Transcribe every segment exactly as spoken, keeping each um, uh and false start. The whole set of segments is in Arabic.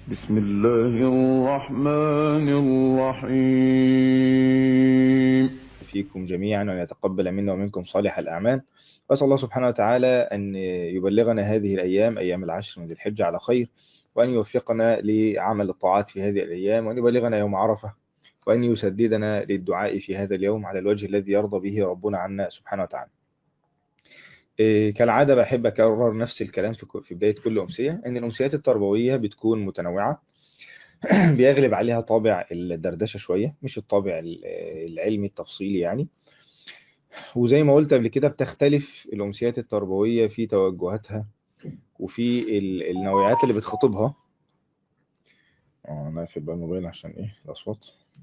بسم الله الرحمن الرحيم. فيكم جميعا وأن يتقبل منا ومنكم صالح الأعمال. وأسأل الله سبحانه وتعالى أن يبلغنا هذه الأيام أيام العشر من ذي الحجة على خير، وأن يوفقنا لعمل الطاعات في هذه الأيام، وأن يبلغنا يوم عرفة، وأن يسددنا للدعاء في هذا اليوم على الوجه الذي يرضى به ربنا عنا سبحانه وتعالى. إيه، كالعادة بحب أكرر نفس الكلام في في بداية كل أمسية، أن الأمسيات التربوية بتكون متنوعة. بيغلب عليها طابع الدردشة شوية، مش الطابع العلمي التفصيلي يعني. وزي ما قلت قبل كده بتختلف الأمسيات التربوية في توجهاتها وفي ال- النوعيات اللي بتخاطبها. اه انا في بقى الموبايل عشان ايه الأصوات.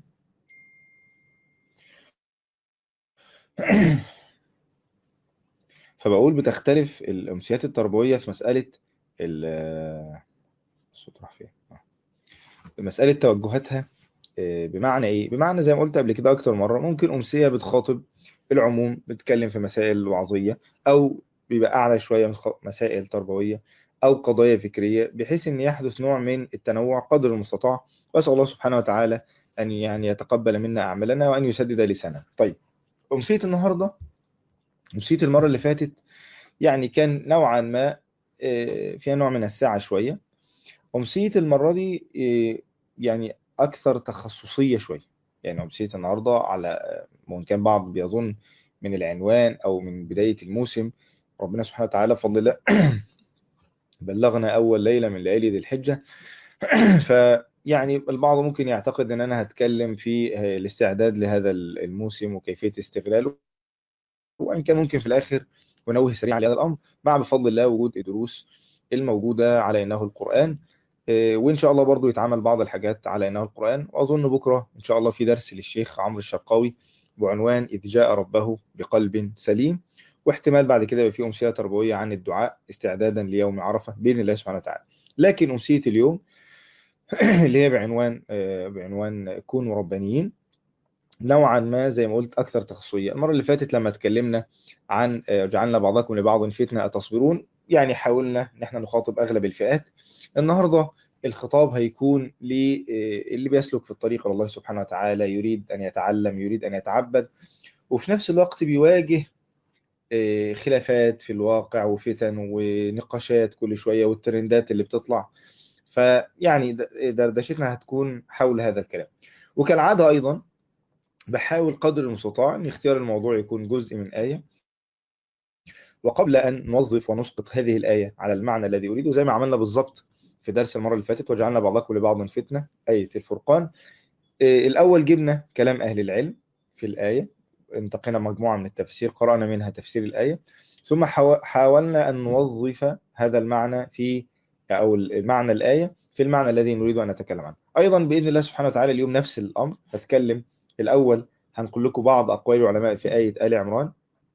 فبقول بتختلف الأمسيات التربوية في مسألة ال- الصوت راح فين؟ آه. مسألة توجهاتها. آه، بمعنى ايه؟ بمعنى زي ما قلت قبل كده اكتر مرة، ممكن أمسية بتخاطب العموم، بتتكلم في مسائل وعظية، او بيبقى اعلى شوية من خ- مسائل تربوية او قضايا فكرية، بحيث ان يحدث نوع من التنوع قدر المستطاع. واسأل الله سبحانه وتعالى ان يعني يتقبل منا اعمالنا وان يسدد لساننا. طيب، أمسية النهاردة، أمسية المرة اللي فاتت يعني كان نوعا ما آه، فيها نوع من السعة شوية. أمسية المرة دي إيه، يعني أكثر تخصصية شوية. يعني أمسية النهاردة على وإن كان بعض بيظن من العنوان أو من بداية الموسم، ربنا سبحانه وتعالى بفضل الله بلغنا أول ليلة من ليالي ذي الحجة. فيعني البعض ممكن يعتقد أن أنا هتكلم في الاستعداد لهذا الموسم وكيفية استغلاله، وإن كان ممكن في الآخر ونوه سريع على هذا الأمر، مع بفضل الله وجود الدروس الموجودة على إنه القرآن. إيه، وإن شاء الله برضو يتعمل بعض الحاجات على إنه القرآن. وأظن بكرة إن شاء الله في درس للشيخ عمرو الشرقاوي بعنوان إذ جاء ربه بقلب سليم. واحتمال بعد كده يبقى في أمسية تربوية عن الدعاء استعدادا ليوم عرفة بإذن الله سبحانه وتعالى. لكن أمسية اليوم اللي هي بعنوان آه، بعنوان كونوا ربانيين، نوعا ما زي ما قلت أكثر تخصصية. المرة اللي فاتت لما اتكلمنا عن آه، جعلنا بعضكم لبعض فتنة أتصبرون، يعني حاولنا ان احنا نخاطب أغلب الفئات. النهاردة الخطاب هيكون للي بيسلك في الطريق إلى الله سبحانه وتعالى، يريد أن يتعلم، يريد أن يتعبد، وفي نفس الوقت بيواجه آه، خلافات في الواقع وفتن ونقاشات كل شوية والترندات اللي بتطلع. فيعني د- دردشتنا هتكون حول هذا الكلام. وكالعادة أيضا بحاول قدر المستطاع ان اختيار الموضوع يكون جزء من آية، وقبل أن نوظف ونسقط هذه الآية على المعنى الذي أريده، زي ما عملنا بالظبط في درس المرة اللي فاتت، وجعلنا بعضكم لبعض فتنة، آية الفرقان. إيه، الأول جبنا كلام أهل العلم في الآية، انتقينا مجموعة من التفسير قرأنا منها تفسير الآية، ثم حاو- حاولنا أن نوظف هذا المعنى في أو المعنى الآية في المعنى الذي نريد أن نتكلم عنه. أيضا بإذن الله سبحانه وتعالى اليوم نفس الأمر، هتكلم الأول هنقول لكم بعض أقوال العلماء في آية آل عمران.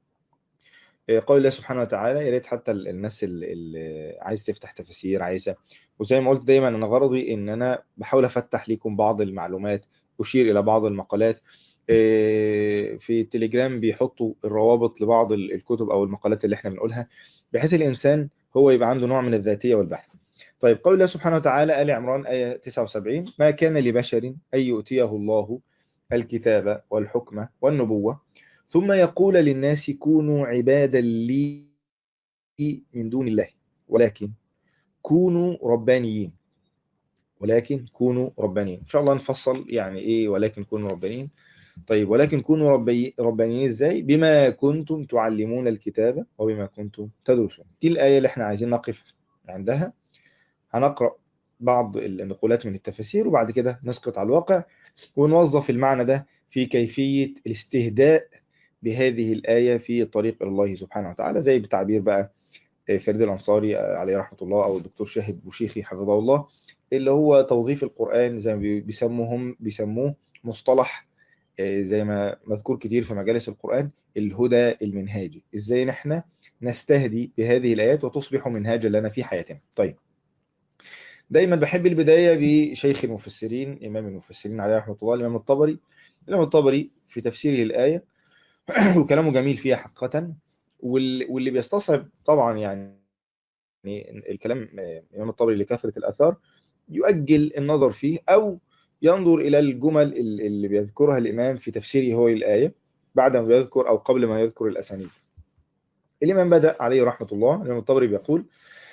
قول الله سبحانه وتعالى، يا ريت حتى ال- الناس اللي اللي عايز تفتح تفاسير عايزة. وزي ما قلت دايما أنا غرضي إن أنا بحاول أفتح لكم بعض المعلومات، أشير إلى بعض المقالات. إيه، في التليجرام بيحطوا الروابط لبعض ال- الكتب أو المقالات اللي احنا بنقولها، بحيث الإنسان هو يبقى عنده نوع من الذاتية والبحث. طيب، قول الله سبحانه وتعالى آل عمران آية تسعة وسبعين، ما كان لبشر أن يؤتيه الله الكتاب والحكمة والنبوة ثم يقول للناس كونوا عبادا لي من دون الله ولكن كونوا ربانيين. ولكن كونوا ربانيين إن شاء الله نفصل يعني إيه ولكن كونوا ربانيين. طيب، ولكن كونوا ربي ربانيين إزاي؟ بما كنتم تعلمون الكتاب وبما كنتم تدرسون. دي الآية اللي احنا عايزين نقف عندها. هنقرأ بعض النقولات من التفاسير، وبعد كده نسقط على الواقع ونوظف المعنى ده في كيفية الاستهداء بهذه الآية في الطريق إلى الله سبحانه وتعالى، زي بتعبير بقى فريد الأنصاري عليه رحمة الله، أو الدكتور شاهد بوشيخي حفظه الله، اللي هو توظيف القرآن زي ما بي- بيسموهم بيسموه مصطلح آه، زي ما مذكور كتير في مجالس القرآن، الهدى المنهاجي. إزاي نحن نستهدي بهذه الآيات وتصبح منهاجا لنا في حياتنا. طيب، دايما بحب البداية بشيخ المفسرين إمام المفسرين عليه رحمة الله، الإمام الطبري. الإمام الطبري في تفسيره الآية وكلامه جميل فيها حقيقة. وال- واللي بيستصعب طبعا يعني الكلام آه، الإمام الطبري لكثرة الآثار، يؤجل النظر فيه أو ينظر إلى الجمل اللي بيذكرها الإمام في تفسيره هو الآية بعد ما يذكر أو قبل ما يذكر الأسانيد. الإمام بدأ عليه رحمة الله، الإمام الطبري بيقول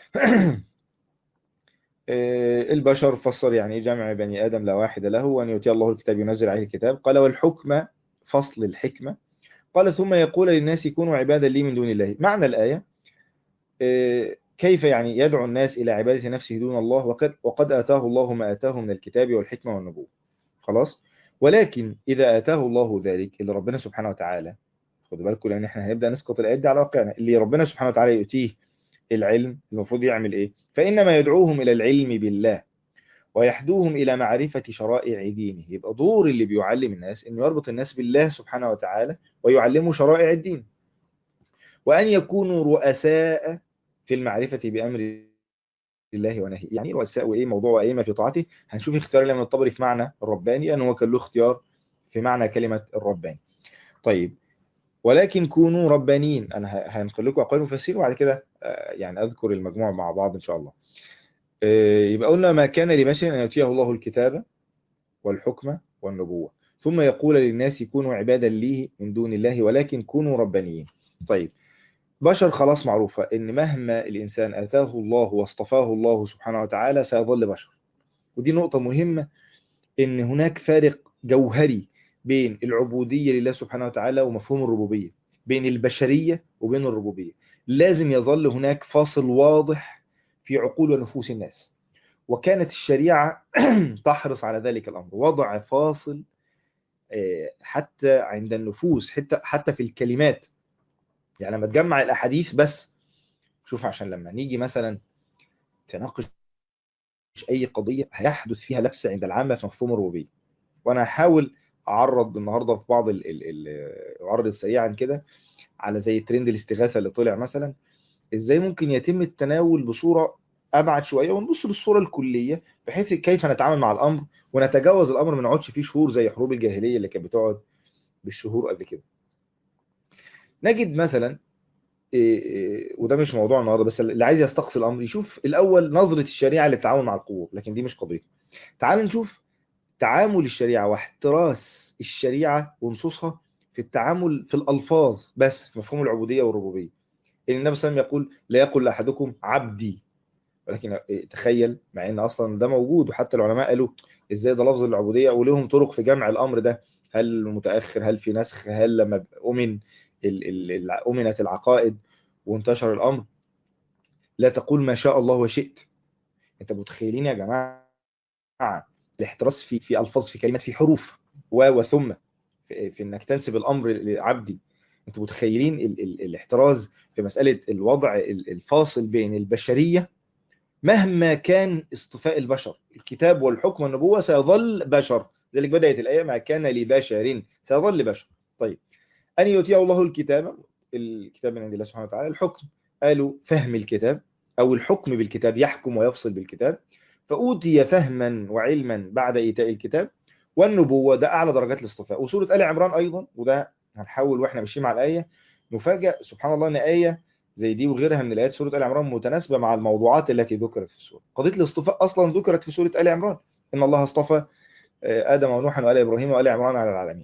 البشر فسر يعني ايه جمع بني آدم لا واحد له، وأن يؤتي الله الكتاب ينزل عليه الكتاب. قال والحكمة فصل الحكمة. قال ثم يقول للناس كونوا عبادا لي من دون الله. معنى الآية كيف يعني يدعو الناس إلى عبادة نفسه دون الله وقد, وقد آتاه الله ما آتاه من الكتاب والحكمة والنبوة. خلاص. ولكن إذا آتاه الله ذلك اللي ربنا سبحانه وتعالى، خدوا بالكم لأن احنا هنبدأ نسقط الآيات دي على واقعنا، اللي ربنا سبحانه وتعالى يؤتيه العلم المفروض يعمل إيه؟ فإنما يدعوهم إلى العلم بالله ويحدوهم إلى معرفة شرائع دينه. يبقى دور اللي بيعلم الناس إنه يربط الناس بالله سبحانه وتعالى ويعلموا شرائع الدين، وأن يكونوا رؤساء في المعرفة بأمر الله ونهيه. يعني رؤساء وإيه موضوع وأئمة في طاعته. هنشوف اختيار الإمام الطبري في معنى الرباني لأنه هو كان له اختيار في معنى كلمة الرباني. طيب ولكن كونوا ربانيين. أنا هنقل لكم أقوال المفسرين وبعد كده يعني أذكر المجموع مع بعض إن شاء الله. يبقى قلنا ما كان لبشر أن يؤتيه الله الكتاب والحكمة والنبوة ثم يقول للناس كونوا عبادا لي من دون الله ولكن كونوا ربانيين. طيب بشر خلاص معروفة إن مهما الإنسان آتاه الله واصطفاه الله سبحانه وتعالى سيظل بشر. ودي نقطة مهمة، إن هناك فارق جوهري بين العبودية لله سبحانه وتعالى ومفهوم الربوبية، بين البشرية وبين الربوبية. لازم يظل هناك فاصل واضح في عقول ونفوس الناس، وكانت الشريعة تحرص على ذلك الأمر، وضع فاصل حتى عند النفوس، حتى حتى في الكلمات. يعني لما تجمع الأحاديث بس، شوف عشان لما نيجي مثلا تناقش أي قضية هيحدث فيها لبس عند العامة في مفهوم الربوبية. وأنا هحاول أعرض النهاردة في بعض ال ال ال أعرض سريعا كده على زي ترند الاستغاثة اللي طلع مثلا، إزاي ممكن يتم التناول بصورة أبعد شوية ونبص للصورة الكلية بحيث كيف نتعامل مع الأمر ونتجاوز الأمر، ما نقعدش فيه شهور زي حروب الجاهلية اللي كانت بتقعد بالشهور قبل كده. نجد مثلا إيه إيه وده مش موضوع النهارده، بس اللي عايز يستقصي الامر يشوف الاول نظره الشريعه للتعامل مع القوه، لكن دي مش قضيه. تعال نشوف تعامل الشريعه واحتراس الشريعه ونصوصها في التعامل في الالفاظ بس في مفهوم العبوديه والربوبيه. ان النبي صلى الله عليه وسلم يقول لا يقل لاحدكم عبدي، ولكن تخيل مع ان اصلا ده موجود، وحتى العلماء قالوا ازاي ده لفظ العبوديه، ولهم طرق في جمع الامر ده، هل متاخر، هل في نسخ، هل لما امن امنت العقائد وانتشر الامر. لا تقول ما شاء الله وشئت. انت متخيلين يا جماعه الاحتراس في في الفاظ، في كلمات، في حروف و وثم في, في انك تنسب الامر لعبدي. انتوا متخيلين ال ال الاحتراز في مساله الوضع الفاصل بين البشريه. مهما كان اصطفاء البشر، الكتاب والحكم والنبوة سيظل بشر، ذلك بدأت الآية ما كان لبشر، سيظل بشر. طيب أن يؤتيه الله الكتاب، الكتاب من عند الله سبحانه وتعالى. الحكم قالوا فهم الكتاب أو الحكم بالكتاب، يحكم ويفصل بالكتاب، فأوتي فهما وعلما بعد إيتاء الكتاب. والنبوة ده أعلى درجات الاصطفاء. وسورة آل عمران أيضا، وده هنحاول وإحنا ماشيين مع الآية نفاجأ سبحان الله أن آية زي دي وغيرها من الآيات سورة آل عمران متناسبة مع الموضوعات التي ذكرت في السورة. قضية الاصطفاء أصلا ذكرت في سورة آل عمران، إن الله اصطفى آدم ونوحا وآل إبراهيم وآل عمران على العالمين.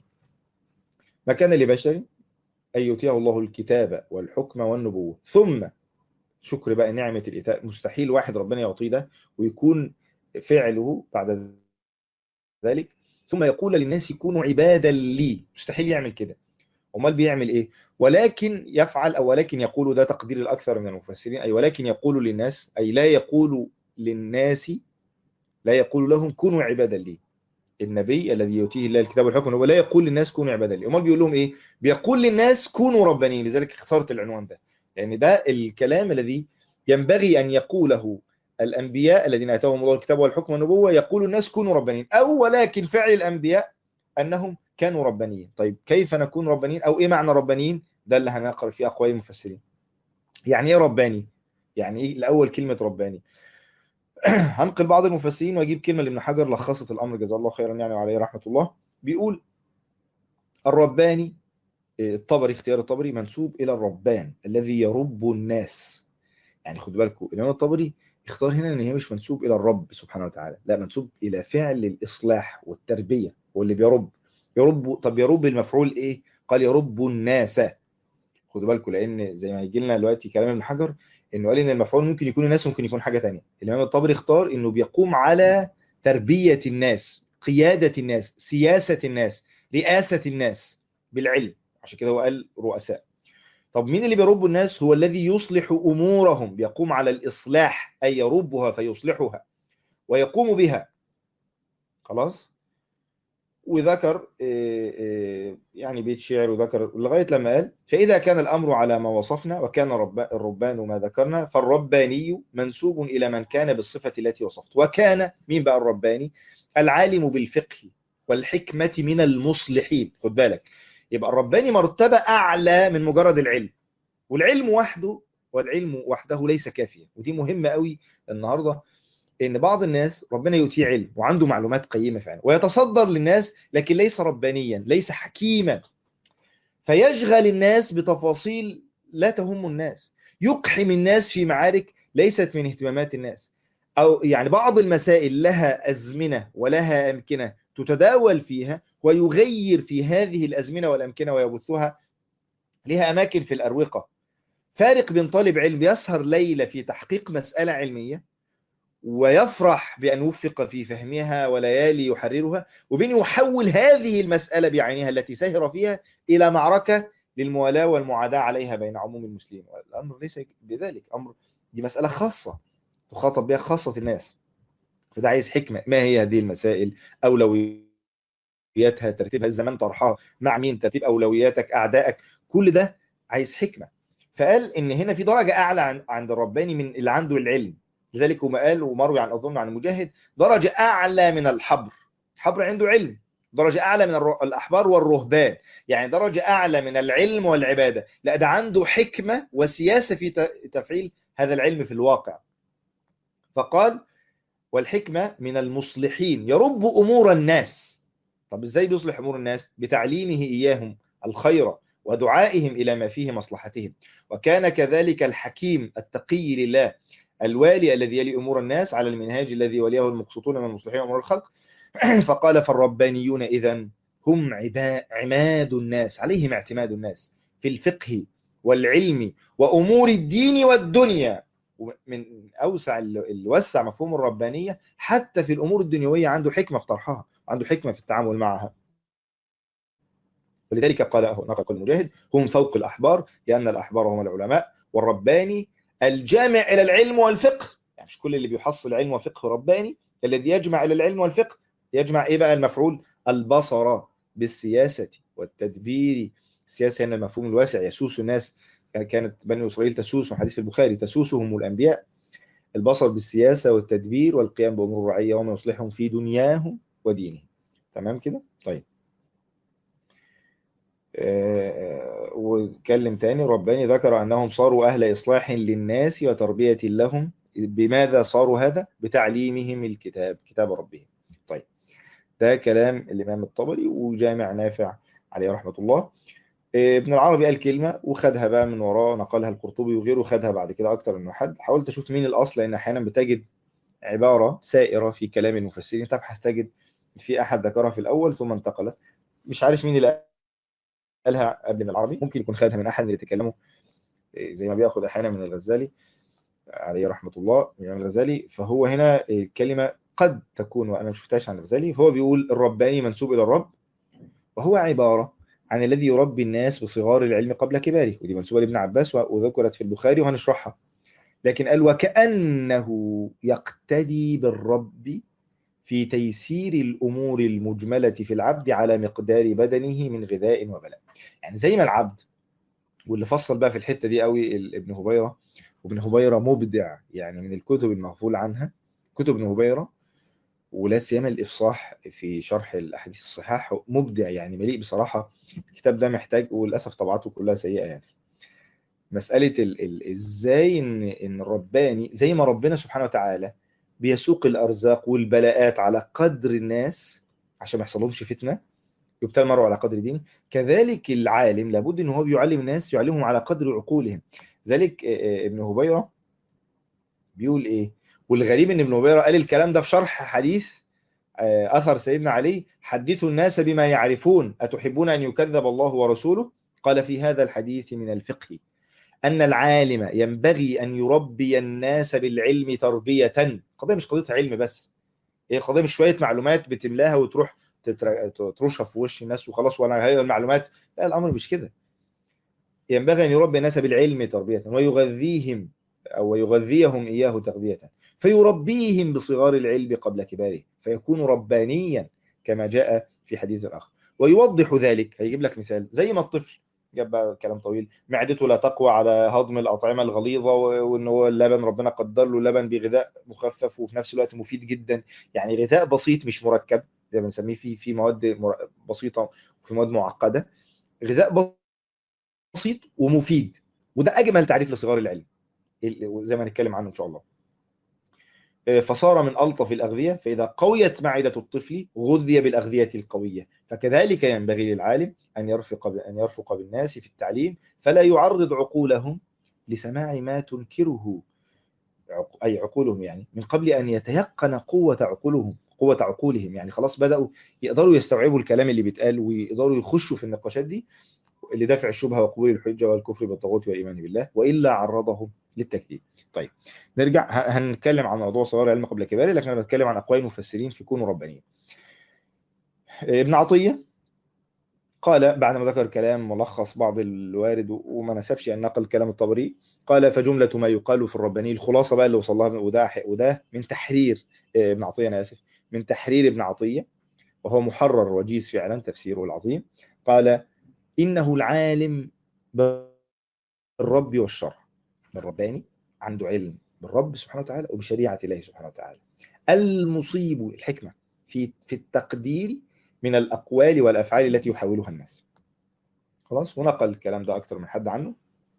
ما كان لبشر أن يؤتيه الله الكتاب والحكم والنبوة ثم، شكر بقى نعمة الإيتاء، مستحيل واحد ربنا يعطيه ده ويكون فعله بعد ذلك ثم يقول للناس كونوا عبادا لي، مستحيل يعمل كده. امال بيعمل ايه؟ ولكن يفعل، او ولكن يقول، ده تقدير الاكثر من المفسرين، اي ولكن يقول للناس، اي لا يقول للناس، لا يقول لهم كونوا عبادا لي. النبي الذي يؤتيه الله الكتاب والحكم هو لا يقول للناس كونوا عبادا لي، امال بيقول لهم ايه؟ بيقول للناس كونوا ربانيين. لذلك اخترت العنوان ده، لان يعني ده الكلام الذي ينبغي ان يقوله الانبياء الذين اتاهم الله الكتاب والحكم والنبوه، يقول الناس كونوا ربانيين. او ولكن فعل الانبياء انهم كانوا ربانيين. طيب كيف نكون ربانيين، او ايه معنى ربانيين؟ ده اللي هنقرأ فيه اقوال المفسرين. يعني ايه رباني؟ يعني ايه الاول كلمه رباني؟ هنقل بعض المفسرين واجيب كلمه لابن حجر لخصت الامر جزاه الله خيرا يعني وعليه رحمه الله. بيقول الرباني، الطبري اختيار الطبري، منسوب الى الربان الذي يرب الناس. يعني خدوا بالكم الامام الطبري اختار هنا ان هي مش منسوب الى الرب سبحانه وتعالى، لا منسوب الى فعل الاصلاح والتربيه، واللي بيرب يرب. طب يرب المفعول ايه؟ قال يرب الناس. خدوا بالكم، لان زي ما هيجي لنا دلوقتي كلام ابن حجر انه قال ان المفعول ممكن يكون الناس، ممكن يكون حاجه تانية. الامام الطبري اختار انه بيقوم على تربيه الناس، قياده الناس، سياسه الناس، رئاسه الناس بالعلم، عشان كده هو قال رؤساء. طب مين اللي بيرب الناس؟ هو الذي يصلح امورهم، بيقوم على الاصلاح، اي يربها فيصلحها ويقوم بها. خلاص. وذكر إيه إيه يعني بيت شعر، وذكر لغاية لما قال: فإذا كان الأمر على ما وصفنا وكان رب الربان ما ذكرنا، فالرباني منسوب إلى من كان بالصفة التي وصفت. وكان مين بقى الرباني؟ العالم بالفقه والحكمة من المصلحين. خد بالك، يبقى الرباني مرتبة أعلى من مجرد العلم، والعلم وحده، والعلم وحده ليس كافيا. ودي مهمة قوي النهاردة، ان بعض الناس ربنا يؤتيه علم وعنده معلومات قيمة فعلا ويتصدر للناس، لكن ليس ربانيا، ليس حكيما، فيشغل الناس بتفاصيل لا تهم الناس، يقحم الناس في معارك ليست من اهتمامات الناس، او يعني بعض المسائل لها أزمنة ولها أمكنة تتداول فيها، ويغير في هذه الأزمنة والأمكنة ويبثها. لها أماكن في الأروقة. فارق بين طالب علم يسهر ليلة في تحقيق مسألة علمية ويفرح بأن وفق في فهمها وليالي يحررها، وبين يحول هذه المسألة بعينها التي سهر فيها إلى معركة للموالاة والمعاداة عليها بين عموم المسلمين. الأمر ليس بذلك، أمر دي مسألة خاصة تخاطب بها خاصة الناس. فده عايز حكمة. ما هي هذه المسائل؟ أولوياتها، ترتيبها، الزمان طرحها مع مين، ترتيب أولوياتك، أعدائك، كل ده عايز حكمة. فقال إن هنا في درجة أعلى عند الرباني من اللي عنده العلم. لذلك هو قال، ومروي عن أظن عن مجاهد: درجة أعلى من الحبر. الحبر عنده علم، درجة أعلى من الأحبار والرهبان، يعني درجة أعلى من العلم والعبادة. لا، ده عنده حكمة وسياسة في تفعيل هذا العلم في الواقع. فقال: والحكمة من المصلحين يرب أمور الناس. طب إزاي بيصلح أمور الناس؟ بتعليمه إياهم الخير ودعائهم إلى ما فيه مصلحتهم. وكان كذلك الحكيم التقي لله الوالي الذي يلي أمور الناس على المنهاج الذي وليه المقسطون من المصلحين وأمور الخلق. فقال: فالربانيون إذن هم عماد الناس، عليهم اعتماد الناس في الفقه والعلم وأمور الدين والدنيا. من أوسع الوسع مفهوم الربانية حتى في الأمور الدنيوية، عنده حكمة في طرحها، عنده حكمة في التعامل معها. ولذلك قال نقل المجاهد: هم فوق الأحبار، لأن الأحبار هم العلماء، والرباني الجامع إلى العلم والفقه. يعني مش كل اللي بيحصل علم وفقه رباني، الذي يجمع إلى العلم والفقه. يجمع إيه بقى المفعول؟ البصر بالسياسة والتدبير. السياسة هنا المفهوم الواسع، يسوس الناس، كانت بني إسرائيل تسوس، وحديث البخاري: تسوسهم الأنبياء. البصر بالسياسة والتدبير والقيام بأمور الرعية وما يصلحهم في دنياهم ودينهم. تمام كده؟ طيب. واتكلم تاني: رباني ذكر أنهم صاروا أهل إصلاح للناس وتربية لهم. بماذا صاروا هذا؟ بتعليمهم الكتاب، كتاب ربهم. طيب، ده كلام الإمام الطبري وجامع نافع عليه رحمة الله. ابن العربي قال كلمة وخدها بقى من وراه، نقلها القرطبي وغيره خدها بعد كده أكتر من حد. حاولت أشوف مين الأصل، لأن أحيانا بتجد عبارة سائرة في كلام المفسرين، تبحث تجد في أحد ذكرها في الأول ثم انتقلت. مش عارف مين اللي قالها قبل من العربي، ممكن يكون خدها من أحد اللي تكلموا زي ما بياخد أحيانا من الغزالي عليه رحمة الله، من الغزالي. فهو هنا كلمة قد تكون، وأنا ما شفتهاش عن الغزالي، فهو بيقول: الرباني منسوب إلى الرب، وهو عبارة عن الذي يربي الناس بصغار العلم قبل كباره. ودي منسوبة لابن عباس وذكرت في البخاري وهنشرحها. لكن قال: وكأنه يقتدي بالرب في تيسير الأمور المجملة في العبد على مقدار بدنه من غذاء وبلاء. يعني زي ما العبد، واللي فصل بقى في الحتة دي قوي ابن هبيرة، وابن هبيرة مبدع يعني، من الكتب المغفول عنها كتب ابن هبيرة، ولا سيما الإفصاح في شرح الأحاديث الصحاح، مبدع يعني، مليء بصراحة. الكتاب ده محتاج، وللأسف طبعاته كلها سيئة يعني. مسألة ال ال إزاي إن إن الرباني زي ما ربنا سبحانه وتعالى بيسوق الأرزاق والبلاءات على قدر الناس عشان ما يحصلهمش فتنة، يبتلى المرء على قدر دينه، كذلك العالم لابد إن هو بيعلم الناس، يعلمهم على قدر عقولهم. ذلك ابن هبيرة بيقول إيه: والغريب ان ابن هبيرة قال الكلام ده في شرح حديث آه، أثر سيدنا علي: حدثوا الناس بما يعرفون أتحبون أن يكذب الله ورسوله؟ قال في هذا الحديث من الفقه أن العالم ينبغي أن يربي الناس بالعلم تربية. قضية مش قضية علم بس، هي قضية مش شوية معلومات بتملاها وتروح تتر- ترشها في وش الناس وخلاص ولا هي المعلومات. لا، الأمر مش كده. ينبغي أن يربي الناس بالعلم تربية ويغذيهم أو يغذيهم إياه تغذية، فيربيهم بصغار العلم قبل كباره فيكون ربانيا كما جاء في حديث الآخر. ويوضح ذلك، هيجيب لك مثال زي ما الطفل جاب بقى كلام طويل: معدته لا تقوى على هضم الأطعمة الغليظة، وإن هو اللبن ربنا قدر له لبن بغذاء مخفف وفي نفس الوقت مفيد جدا. يعني غذاء بسيط مش مركب زي ما بنسميه، في في مواد مر- بسيطة وفي مواد معقدة. غذاء بسيط ومفيد، وده أجمل تعريف لصغار العلم زي ما هنتكلم عنه إن شاء الله. فصار من ألطف الأغذية، فإذا قويت معدة الطفل غذي بالأغذية القوية. فكذلك ينبغي للعالم أن يرفق أن يرفق بالناس في التعليم، فلا يعرض عقولهم لسماع ما تنكره، أي عقولهم يعني، من قبل أن يتيقن قوة عقولهم قوة عقولهم يعني خلاص بدأوا يقدروا يستوعبوا الكلام اللي بيتقال ويقدروا يخشوا في النقاشات دي لدفع الشبهة وقبول الحجة والكفر بالطاغوت والإيمان بالله، وإلا عرضهم للتكذيب. طيب نرجع، ه- هنتكلم عن موضوع صغار العلم قبل كباره، لكن أنا بتكلم عن أقوال المفسرين في كونوا ربانيين. ابن عطية قال بعد ما ذكر كلام ملخص بعض الوارد وما نسبش أن نقل كلام الطبري، قال: فجملة ما يقال في الرباني، الخلاصة بقى اللي وصل لها، وده وده من تحرير آه، ابن عطية، أنا آسف، من تحرير ابن عطية، وهو محرر وجيز فعلا تفسيره العظيم. قال: إنه العالم بالرب والشرع، الرباني عنده علم بالرب سبحانه وتعالى وبشريعة الله سبحانه وتعالى، المصيب الحكمة في في التقدير من الأقوال والأفعال التي يحاولها الناس. خلاص، ونقل الكلام ده أكتر من حد عنه.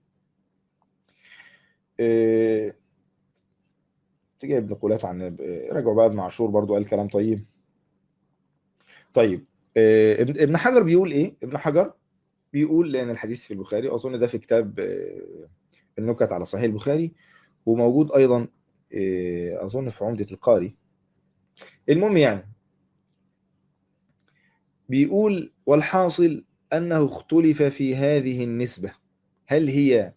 إيه، تجيب نقولات عن إيه، راجعوا بقى ابن عاشور برضو قال كلام طيب. طيب إيه، ابن ابن حجر بيقول إيه؟ ابن حجر بيقول، لأن الحديث في البخاري، أظن ده في كتاب إيه، النكت على صحيح البخاري، وموجود أيضا إيه، أظن في عمدة القاري. المهم يعني بيقول: والحاصل أنه اختلف في هذه النسبة، هل هي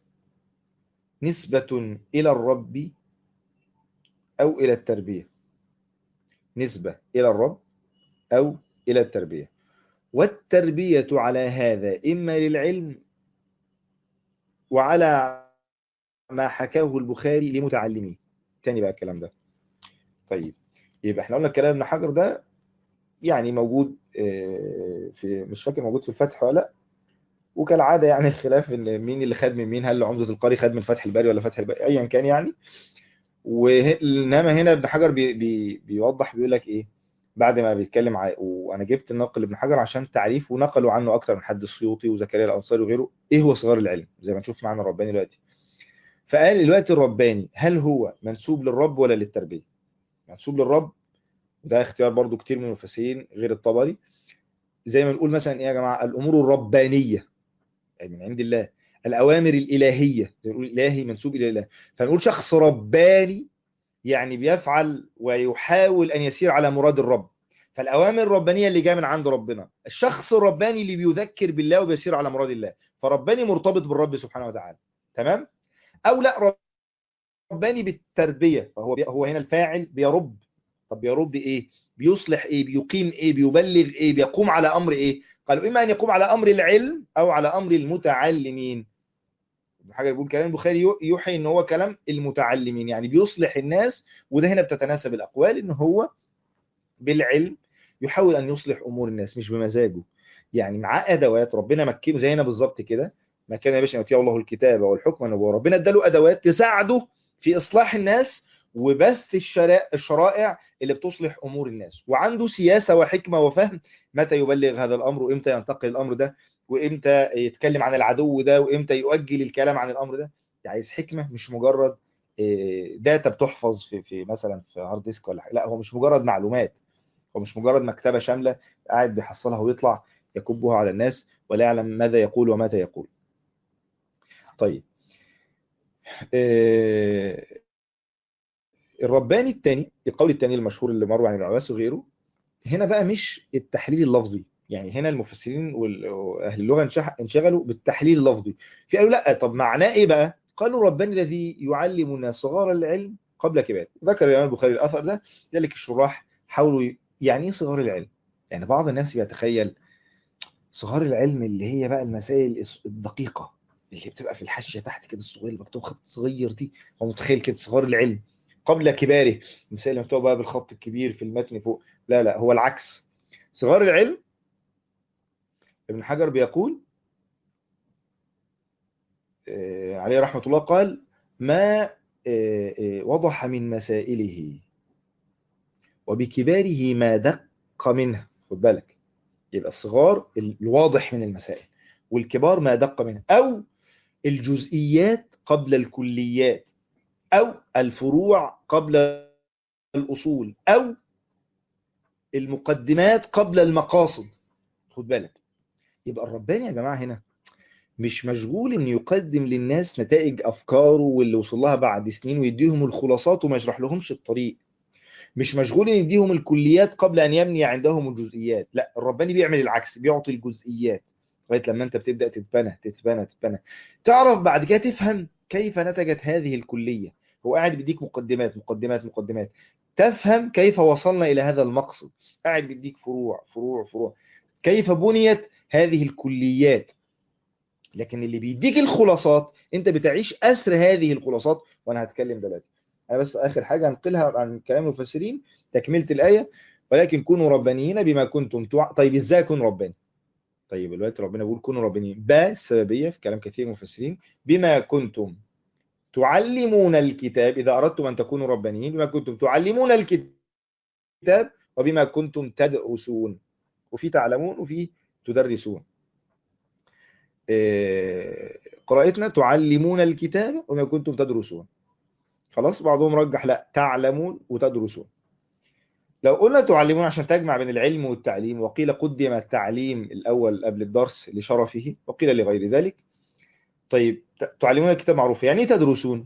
نسبة إلى الرب أو إلى التربية، نسبة إلى الرب أو إلى التربية. والتربية على هذا إما للعلم، وعلى ما حكاه البخاري لمتعلميه. تاني بقى الكلام ده. طيب يبقى احنا قلنا الكلام ابن حجر ده يعني موجود آه، في، مش فاكر موجود في الفتح ولا لا، وكالعادة يعني الخلاف ان مين اللي خد من مين، هل عمدة القاري خد من فتح الباري ولا فتح الباري، ايا كان يعني. وانما هنا ابن حجر بي بي بيوضح، بيقول لك ايه بعد ما بيتكلم ع... وانا جبت النقل ابن حجر عشان تعريف، ونقلوا عنه اكتر من حد، السيوطي وزكريا الانصاري وغيره، ايه هو صغار العلم زي ما نشوف معنا الرباني دلوقتي. فقال دلوقتي الرباني هل هو منسوب للرب ولا للتربيه؟ منسوب للرب، وده اختيار برضو كتير من المفسرين غير الطبري. زي ما نقول مثلا ايه يا جماعه، الامور الربانيه يعني من عند الله، الاوامر الالهيه زي ما نقول الهي منسوب الى الله. فنقول شخص رباني يعني بيفعل ويحاول أن يسير على مراد الرب، فالأوامر الربانية اللي جايه من عند ربنا. الشخص الرباني اللي بيذكر بالله وبيسير على مراد الله، فرباني مرتبط بالرب سبحانه وتعالى. تمام؟ أو لا، رباني بالتربية، فهو بي... هو هنا الفاعل بيرب. طب بيرب إيه؟ بيصلح إيه؟ بيقيم إيه؟ بيبلغ إيه؟ بيقوم على أمر إيه؟ قالوا إما أن يقوم على أمر العلم أو على أمر المتعلمين. حاجه بيقول كلام البخاري يوحي ان هو كلام المتعلمين، يعني بيصلح الناس. وده هنا بتتناسب الاقوال ان هو بالعلم يحاول ان يصلح امور الناس مش بمزاجه، يعني معاه ادوات ربنا مكنه زينا بالظبط كده. ما كان يا باشا يؤتيه الله الكتاب والحكم والنبوه، ربنا اداله ادوات تساعده في اصلاح الناس وبث الشرائع الشرائع اللي بتصلح امور الناس، وعنده سياسه وحكمه وفهم متى يبلغ هذا الامر وامتى ينتقل الامر ده، وامتى يتكلم عن العدو ده وامتى يؤجل الكلام عن الامر ده. عايز حكمه، مش مجرد آه، داتا بتحفظ في في مثلا في هارد ديسك ولا حاجه. لا، هو مش مجرد معلومات، هو مش مجرد مكتبه شامله قاعد بيحصلها ويطلع يكبها على الناس ولا يعلم ماذا يقول ومتى يقول. طيب آه، الرباني الثاني، القول الثاني المشهور اللي مروي عن ابن عباس وغيره، هنا بقى مش التحليل اللفظي. يعني هنا المفسرين وال- واهل اللغه انشح- انشغلوا بالتحليل اللفظي. في قالوا لا، طب معناه ايه بقى؟ قالوا الرباني الذي يعلم الناس صغار العلم قبل كبار. ذكر الامام البخاري الاثر ده، ذلك الشراح حاولوا ي- يعني ايه صغار العلم؟ يعني بعض الناس يتخيل صغار العلم اللي هي بقى المسائل الس- الدقيقه، اللي بتبقى في الحاشيه تحت كده، الصغير اللي مكتوب خط صغير دي. هو متخيل كده صغار العلم قبل كباره، المسائل اللي مكتوبه بقى بالخط الكبير في المتن فوق. لا لا، هو العكس. صغار العلم، ابن حجر بيقول آه، عليه رحمة الله، قال ما آه، آه، وضح من مسائله، وبكباره ما دق منه. خد بالك، يبقى الصغار الواضح من المسائل، والكبار ما دق منه، أو الجزئيات قبل الكليات، أو الفروع قبل الأصول، أو المقدمات قبل المقاصد. خد بالك، يبقى الرباني يا جماعة هنا مش مشغول انه يقدم للناس نتائج افكاره واللي وصل لها بعد سنين ويديهم الخلاصات وما يشرح لهمش الطريق. مش مشغول ان يديهم الكليات قبل ان يبني عندهم الجزئيات. لا، الرباني بيعمل العكس، بيعطي الجزئيات لغايه لما انت بتبدا تتبنى تتبنى تتبنى، تعرف بعد كده تفهم كيف نتجت هذه الكليه. هو قاعد بيديك مقدمات مقدمات مقدمات، تفهم كيف وصلنا الى هذا المقصد. قاعد بيديك فروع فروع فروع، كيف بنيت هذه الكليات. لكن اللي بيديك الخلاصات انت بتعيش اسر هذه الخلاصات، وانا هتكلم دلوقتي. انا بس اخر حاجه هنقلها عن كلام المفسرين، تكمله الايه، ولكن كونوا ربانيين بما كنتم توع... طيب ازاي اكون رباني؟ طيب دلوقتي ربنا بيقول كونوا ربانيين، با السببيه في كلام كثير من المفسرين، بما كنتم تعلمون الكتاب. اذا اردتم ان تكونوا ربانيين بما كنتم تعلمون الكتاب وبما كنتم تدرسون. وفي تعلمون وفي تدرسون. إيه، قراءتنا تعلمون الكتاب وما كنتم تدرسون. خلاص، بعضهم رجح لا، تعلمون وتدرسون. لو قلنا تعلمون عشان تجمع بين العلم والتعليم، وقيل قدم التعليم الأول قبل الدرس لشرفه، وقيل لغير ذلك. طيب ت- تعلمون الكتاب معروف، يعني ايه تدرسون؟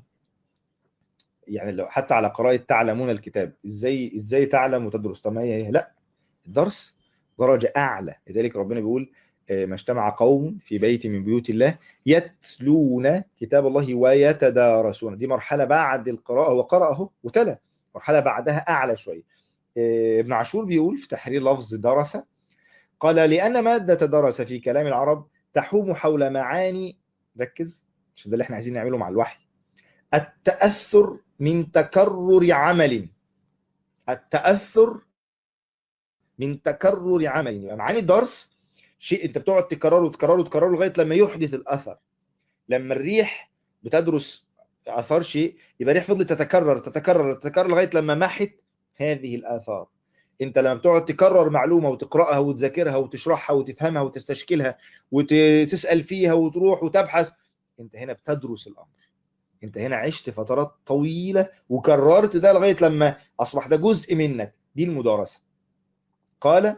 يعني لو حتى على قراءة تعلمون الكتاب، ازاي ازاي تعلم وتدرس؟ طب ما هي هي لا، الدرس درجة أعلى. لذلك ربنا بيقول آه، ما اجتمع قوم في بيت من بيوت الله يتلون كتاب الله ويتدارسون. دي مرحلة بعد القراءة، هو قرأ اهو وتلا، مرحلة بعدها أعلى شوية. آه، ابن عاشور بيقول في تحرير لفظ درس، قال لأن مادة درس في كلام العرب تحوم حول معاني، ركز عشان ده اللي احنا عايزين نعمله مع الوحي، التأثر من تكرر عمل. التأثر من تكرر عمل، يبقى معاني الدرس شيء انت بتقعد تكرره وتكرره وتكرره لغايه لما يحدث الاثر. لما الريح بتدرس اثار شيء، يبقى الريح فضلت تتكرر تتكرر تتكرر لغايه لما محت هذه الاثار. انت لما بتقعد تكرر معلومه وتقراها وتذاكرها وتشرحها وتفهمها وتستشكلها وتسال فيها وتروح وتبحث، انت هنا بتدرس الامر. انت هنا عشت فترات طويله وكررت ده لغايه لما اصبح ده جزء منك. دي المدارسه. قال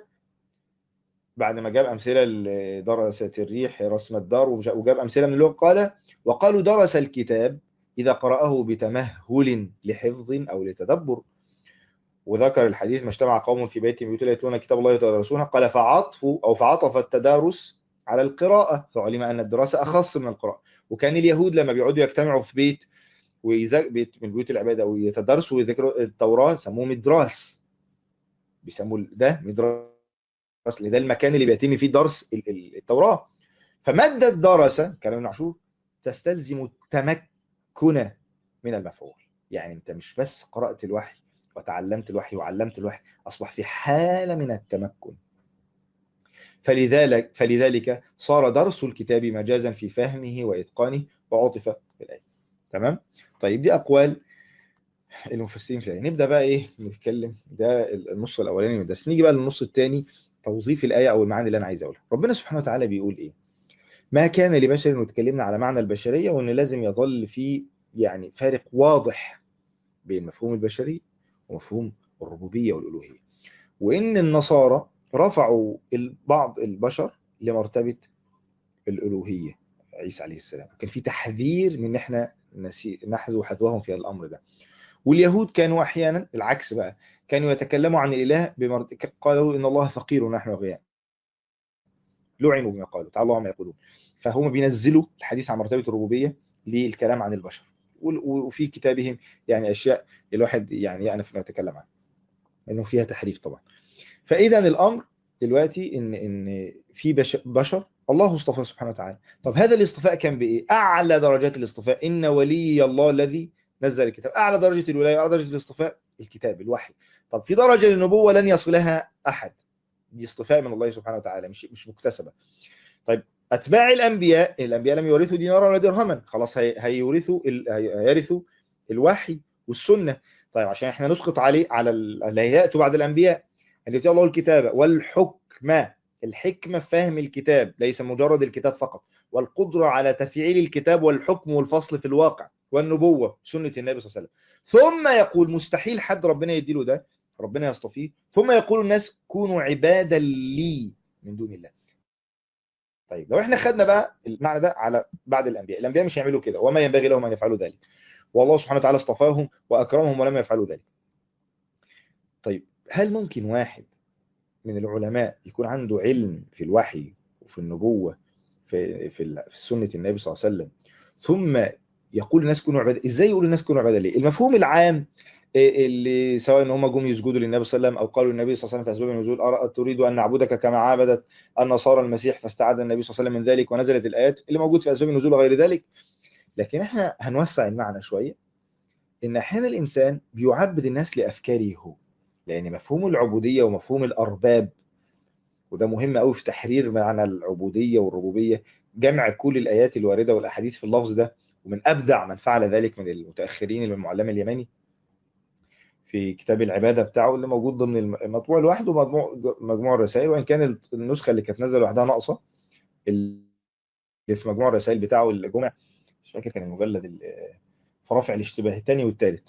بعد ما جاب أمثلة لدرست الريح رسم الدار، وجاب أمثلة من اللغة، قال وقالوا درس الكتاب إذا قرأه بتمهل لحفظ أو لتدبر. وذكر الحديث ما اجتمع قوم في بيت من بيوت الله يتلون كتاب الله يتدارسونه، قال فعطفوا أو فعطف التدارس على القراءة، فعلم أن الدراسة أخص من القراءة. وكان اليهود لما بيقعدوا يجتمعوا في بيت ويذاك بيت من بيوت العبادة ويتدرسوا ويذكروا التوراة، سموه مدراس، بيسموا ده مدراس، اصل ده المكان اللي بيتم فيه درس ال- ال- التوراة. فمادة درس كلام ابن عاشور تستلزم التمكن من المفعول. يعني انت مش بس قرأت الوحي وتعلمت الوحي وعلمت الوحي، اصبح في حالة من التمكن. فلذلك فلذلك صار درس الكتاب مجازا في فهمه واتقانه، وعطف بالآية. تمام. طيب دي اقوال المفسرين في الآية. نبدأ بقى ايه نتكلم، ده النص الاولاني من الدرس. نيجي بقى للنص الثاني، توظيف الآية او المعاني اللي انا عايز اقولها. ربنا سبحانه وتعالى بيقول ايه؟ ما كان لبشر، واتكلمنا على معنى البشرية وان لازم يظل في يعني فارق واضح بين مفهوم البشرية ومفهوم الربوبية والألوهية، وان النصارى رفعوا بعض البشر لمرتبة الألوهية، عيسى عليه السلام. كان في تحذير من ان احنا نسي- نحذو حذوهم في الامر ده. واليهود كانوا أحيانا العكس بقى، كانوا يتكلموا عن الإله بمرض، قالوا إن الله فقير ونحن أغنياء، لعنوا بما قالوا تعالى الله عما يقولون. فهم بينزلوا الحديث عن مرتبة الربوبية للكلام عن البشر، وفي كتابهم يعني أشياء الواحد يعني يأنف أنه يتكلم عنها، لأنه فيها تحريف طبعا. فإذا الأمر دلوقتي إن إن في بشر, بشر الله اصطفى سبحانه وتعالى. طب هذا الاصطفاء كان بإيه؟ أعلى درجات الاصطفاء إن ولي الله الذي نزل الكتاب. أعلى درجة الولاية، أعلى درجة الاصطفاء الكتاب الوحي. طب في درجة للنبوة لن يصلها أحد، دي اصطفاء من الله سبحانه وتعالى، مش مش مكتسبة. طيب أتباع الأنبياء، الأنبياء لم يورثوا دينارا ولا درهما، خلاص هي هيورثوا ال... هيرثوا الوحي والسنة. طيب عشان احنا نسقط عليه على اللي هيأتوا بعد الأنبياء، اللي يؤتي الله الكتابة والحكمة، الحكمة فهم الكتاب ليس مجرد الكتاب فقط، والقدرة على تفعيل الكتاب والحكم والفصل في الواقع، والنبوة سنة النبي صلى الله عليه وسلم. ثم يقول مستحيل حد ربنا يديله ده، ربنا يصطفيه، ثم يقول الناس كونوا عبادا لي من دون الله. طيب لو احنا خدنا بقى المعنى ده على بعد الأنبياء، الأنبياء مش يعملوا كده، وما ينبغي لهم أن يفعلوا ذلك، والله سبحانه وتعالى اصطفاهم وأكرمهم ولم يفعلوا ذلك. طيب هل ممكن واحد من العلماء يكون عنده علم في الوحي وفي النبوة في في في سنة النبي صلى الله عليه وسلم، ثم يقول الناس كونوا عبادة؟ ازاي يقول الناس كونوا عبادة ليه؟ المفهوم العام اللي سواء ان هم جم يسجدوا للنبي صلى الله عليه وسلم او قالوا للنبي صلى الله عليه وسلم في اسباب النزول أرى تريد ان نعبدك كما عبدت النصارى المسيح فاستعاذ النبي صلى الله عليه وسلم من ذلك، ونزلت الايات اللي موجود في اسباب النزول وغير ذلك. لكن احنا هنوسع المعنى شوية، ان احيانا الانسان بيعبد الناس لافكاره هو، لان مفهوم العبودية ومفهوم الارباب، وده مهم قوي في تحرير معنى العبودية والربوبية، جمع كل الآيات الواردة والأحاديث في اللفظ ده، ومن أبدع من فعل ذلك من المتأخرين من المعلم اليماني في كتاب العبادة بتاعه اللي موجود ضمن المطبوع لوحده مجموع مجموع الرسائل، وإن كان النسخة اللي كانت نازله لوحدها ناقصة، اللي في مجموع الرسائل بتاعه الجمع مش فاكر كان المجلد في رافع الاشتباه الثاني والثالث،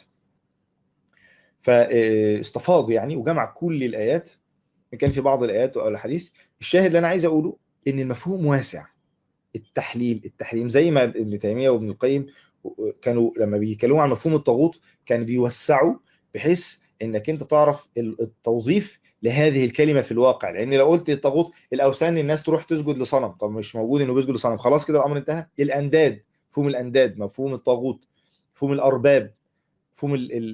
فاستفاض يعني وجمع كل الآيات، كان في بعض الآيات أو الحديث. الشاهد اللي أنا عايز أقوله إن المفهوم واسع، التحليل التحريم زي ما ابن تيمية وابن القيم كانوا لما بيتكلموا عن مفهوم الطاغوت كان بيوسعوا بحيث انك انت تعرف التوظيف لهذه الكلمة في الواقع. لان لو قلت الطاغوت الاوثان الناس تروح تسجد لصنم، طب مش موجود انه بيسجد لصنم، خلاص كده الامر انتهى. الانداد، مفهوم الانداد، مفهوم الطاغوت، مفهوم الارباب، مفهوم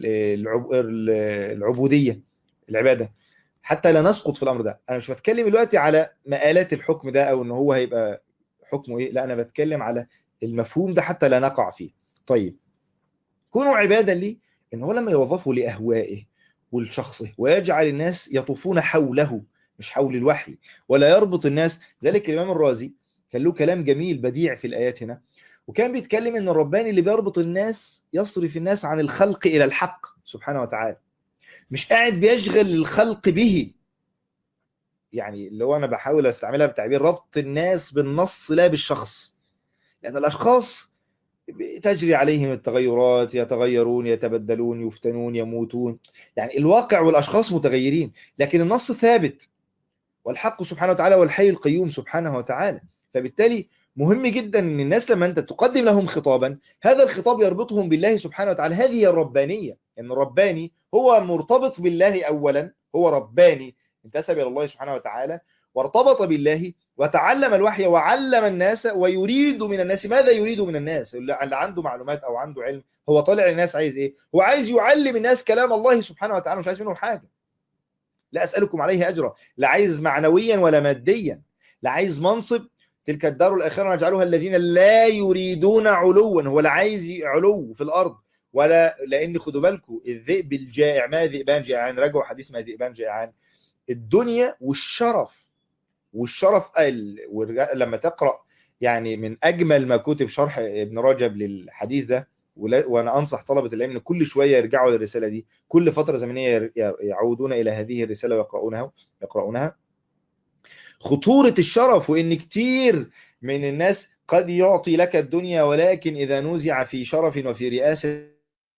العبودية العبادة، حتى لا نسقط في الامر ده. انا مش بتكلم دلوقتي على مآلات الحكم ده او ان هو هيبقى حكمه ايه، لا انا بتكلم على المفهوم ده حتى لا نقع فيه. طيب كونوا عبادا لي، ان هو لما يوظفه لاهوائه ولشخصه ويجعل الناس يطوفون حوله مش حول الوحي، ولا يربط الناس. ذلك الامام الرازي كان له كلام جميل بديع في الايات هنا، وكان بيتكلم ان الرباني اللي بيربط الناس يصرف الناس عن الخلق الى الحق سبحانه وتعالى، مش قاعد بيشغل الخلق به. يعني اللي هو انا بحاول استعملها بتعبير ربط الناس بالنص لا بالشخص، لأن الأشخاص تجري عليهم التغيرات، يتغيرون يتبدلون يفتنون يموتون، يعني الواقع والأشخاص متغيرين، لكن النص ثابت، والحق سبحانه وتعالى والحي القيوم سبحانه وتعالى. فبالتالي مهم جدا ان الناس لما انت تقدم لهم خطابا، هذا الخطاب يربطهم بالله سبحانه وتعالى. هذه هي الربانية، ان الرباني هو مرتبط بالله اولا، هو رباني انتسب الى الله سبحانه وتعالى وارتبط بالله وتعلم الوحي وعلم الناس، ويريد من الناس ماذا؟ يريد من الناس اللي عنده معلومات او عنده علم، هو طالع للناس عايز ايه؟ هو عايز يعلم الناس كلام الله سبحانه وتعالى، مش عايز منهم حاجة. لا أسألكم عليه أجرا، لا عايز معنويا ولا ماديا، لا عايز منصب، تلك الدار الآخرة نجعلها الذين لا يريدون علوا، هو لا عايز علو في الأرض ولا، لأن خدوا بالكم الذئب الجائع ما ذئبان جائعان، راجعوا حديث ما ذئبان جائعان. الدنيا والشرف، والشرف قال لما تقرأ يعني من أجمل ما كتب شرح ابن رجب للحديث ده، وأنا أنصح طلبة العلم كل شوية يرجعوا للرسالة دي، كل فترة زمنية يعودون إلى هذه الرسالة ويقرؤونها يقرؤونها خطورة الشرف، وإن كتير من الناس قد يعطي لك الدنيا، ولكن إذا نزع في شرف وفي رئاسة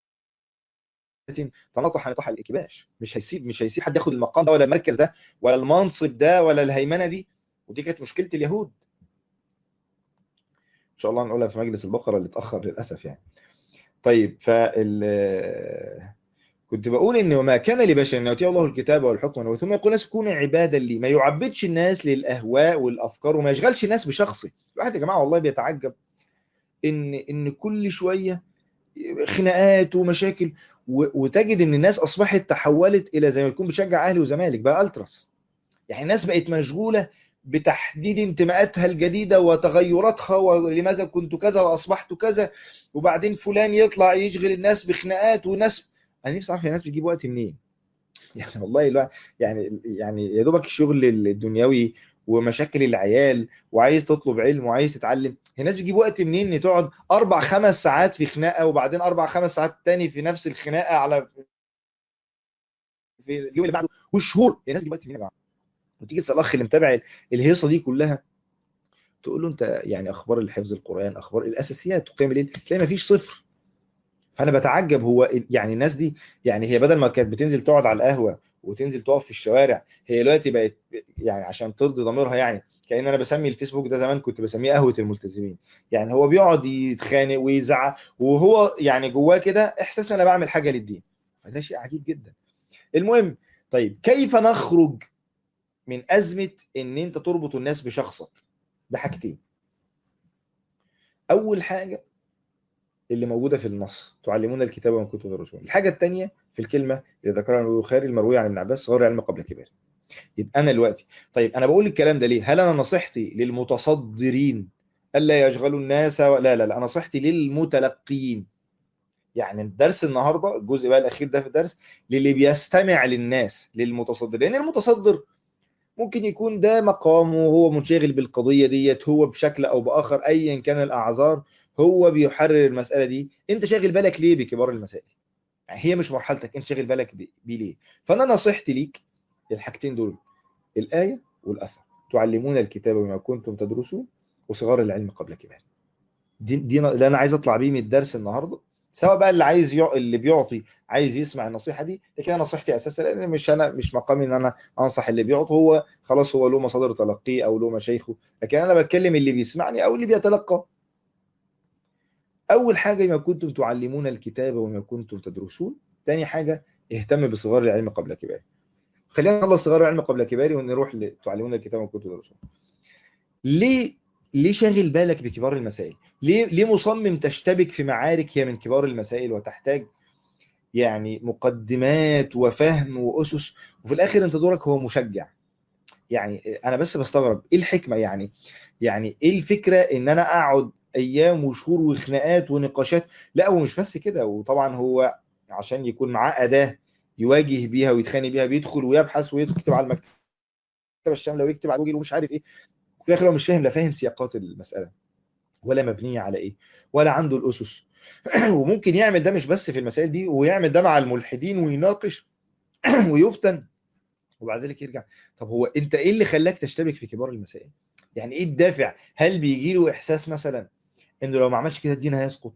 تنطح نطح الإكباش، مش هيسيب مش هيسيب حد ياخد المقام ده ولا المركز ده ولا المنصب ده ولا الهيمنة دي. ودي كانت مشكلة اليهود، إن شاء الله نقولها في مجلس البقرة اللي اتأخر للأسف يعني. طيب فال كنت بقول ان وما كان لبشر ان يؤتيه الله الكتاب والحكم والنبوة ثم يقول الناس كونوا عبادا لي، ما يعبدش الناس للاهواء والافكار وما يشغلش الناس بشخصه. الواحد يا جماعه والله بيتعجب ان ان كل شويه خناقات ومشاكل، و- وتجد ان الناس اصبحت تحولت الى زي ما يكون بتشجع اهلي وزمالك بقى التراس. يعني الناس بقت مشغوله بتحديد انتماءاتها الجديده وتغيراتها، ولماذا كنت كذا واصبحت كذا، وبعدين فلان يطلع يشغل الناس بخناقات وناس. انا نفسي اعرف الناس بتجيب وقت منين. يعني والله لا، يعني يعني يا دوبك الشغل الدنيوي ومشاكل العيال، وعايز تطلب علم وعايز تتعلم، الناس بتجيب وقت منين ان تقعد اربع خمس ساعات في خناقه، وبعدين اربع خمس ساعات تاني في نفس الخناقه على في اليوم اللي بعده وشهور. يعني الناس بتجيب وقت منين يا جماعه؟ وتيجي تسال الاخ اللي متابع الهيصه دي كلها، تقول له انت يعني اخبار الحفظ القران، اخبار الاساسيات تقيم الليل، تلاقي مفيش صفر. فانا بتعجب هو يعني الناس دي، يعني هي بدل ما كانت بتنزل تقعد على القهوه وتنزل تقف في الشوارع، هي دلوقتي بقت يعني عشان ترضي ضميرها، يعني كأن انا بسمي الفيسبوك ده زمان كنت بسميه قهوه الملتزمين. يعني هو بيقعد يتخانق ويزعق وهو يعني جواه كده احساس ان انا بعمل حاجه للدين. فده شيء عجيب جدا. المهم، طيب كيف نخرج من ازمه ان انت تربط الناس بشخصك؟ بحاجتين. اول حاجه اللي موجودة في النص، تعلمون الكتاب وما كنتم تدرسون. الحاجة الثانية في الكلمة اللي ذكرها البخاري المروية عن ابن عباس، صغار العلم قبل كبار. يبقى أنا دلوقتي، طيب أنا بقول الكلام ده ليه؟ هل أنا نصيحتي للمتصدرين ألا يشغلوا الناس؟ لا لا لا، نصيحتي للمتلقين. يعني الدرس النهاردة الجزء بقى الأخير ده في الدرس للي بيستمع للناس، للمتصدر. لأن المتصدر ممكن يكون ده مقامه، وهو منشغل بالقضية ديت، هو بشكل أو بآخر أيا كان الأعذار هو بيحرر المسألة دي. أنت شاغل بالك ليه بكبار المسائل؟ يعني هي مش مرحلتك، أنت شاغل بالك بيه بيه ليه؟ فأنا نصيحتي ليك الحاجتين دول، الآية والأثر. تعلمون الكتاب بما كنتم تدرسون، وصغار العلم قبل كبار. دي, دي اللي أنا عايز أطلع بيه من الدرس النهاردة. سواء بقى اللي عايز يع... اللي بيعطي عايز يسمع النصيحة دي، لكن أنا نصيحتي أساسا، لأن مش أنا مش مقامي إن أنا أنصح اللي بيعطي، هو خلاص هو له مصادر تلقيه أو له مشايخه، لكن أنا بتكلم اللي بيسمعني أو اللي بيتلقى. أول حاجة ما كنتم تعلمون الكتاب وما كنتم تدرسون. تاني حاجة اهتم بصغار العلم قبل كباره. خلينا نخلص صغار العلم قبل كباره ونروح لتعلمون الكتاب وما كنتم تدرسون. ليه ليه شاغل بالك بكبار المسائل؟ ليه ليه مصمم تشتبك في معارك هي من كبار المسائل وتحتاج يعني مقدمات وفهم وأسس، وفي الآخر أنت دورك هو مشجع؟ يعني أنا بس بستغرب إيه الحكمة؟ يعني يعني إيه الفكرة إن أنا أقعد أيام وشهور وخناقات ونقاشات؟ لا، ومش بس كده، وطبعا هو عشان يكون معاه أداة يواجه بيها ويتخانق بيها، بيدخل ويبحث ويكتب على المكتبة الشاملة ويكتب على جوجل ومش عارف إيه. في الآخر هو مش فاهم، لا فاهم سياقات المسألة ولا مبنية على إيه ولا عنده الأسس. وممكن يعمل ده مش بس في المسائل دي، ويعمل ده مع الملحدين ويناقش ويفتن، وبعد ذلك يرجع. طب هو انت ايه اللي خلاك تشتبك في كبار المسائل؟ يعني ايه الدافع؟ هل بيجي له احساس مثلا انه لو ما عملش كده الدين هيسقط؟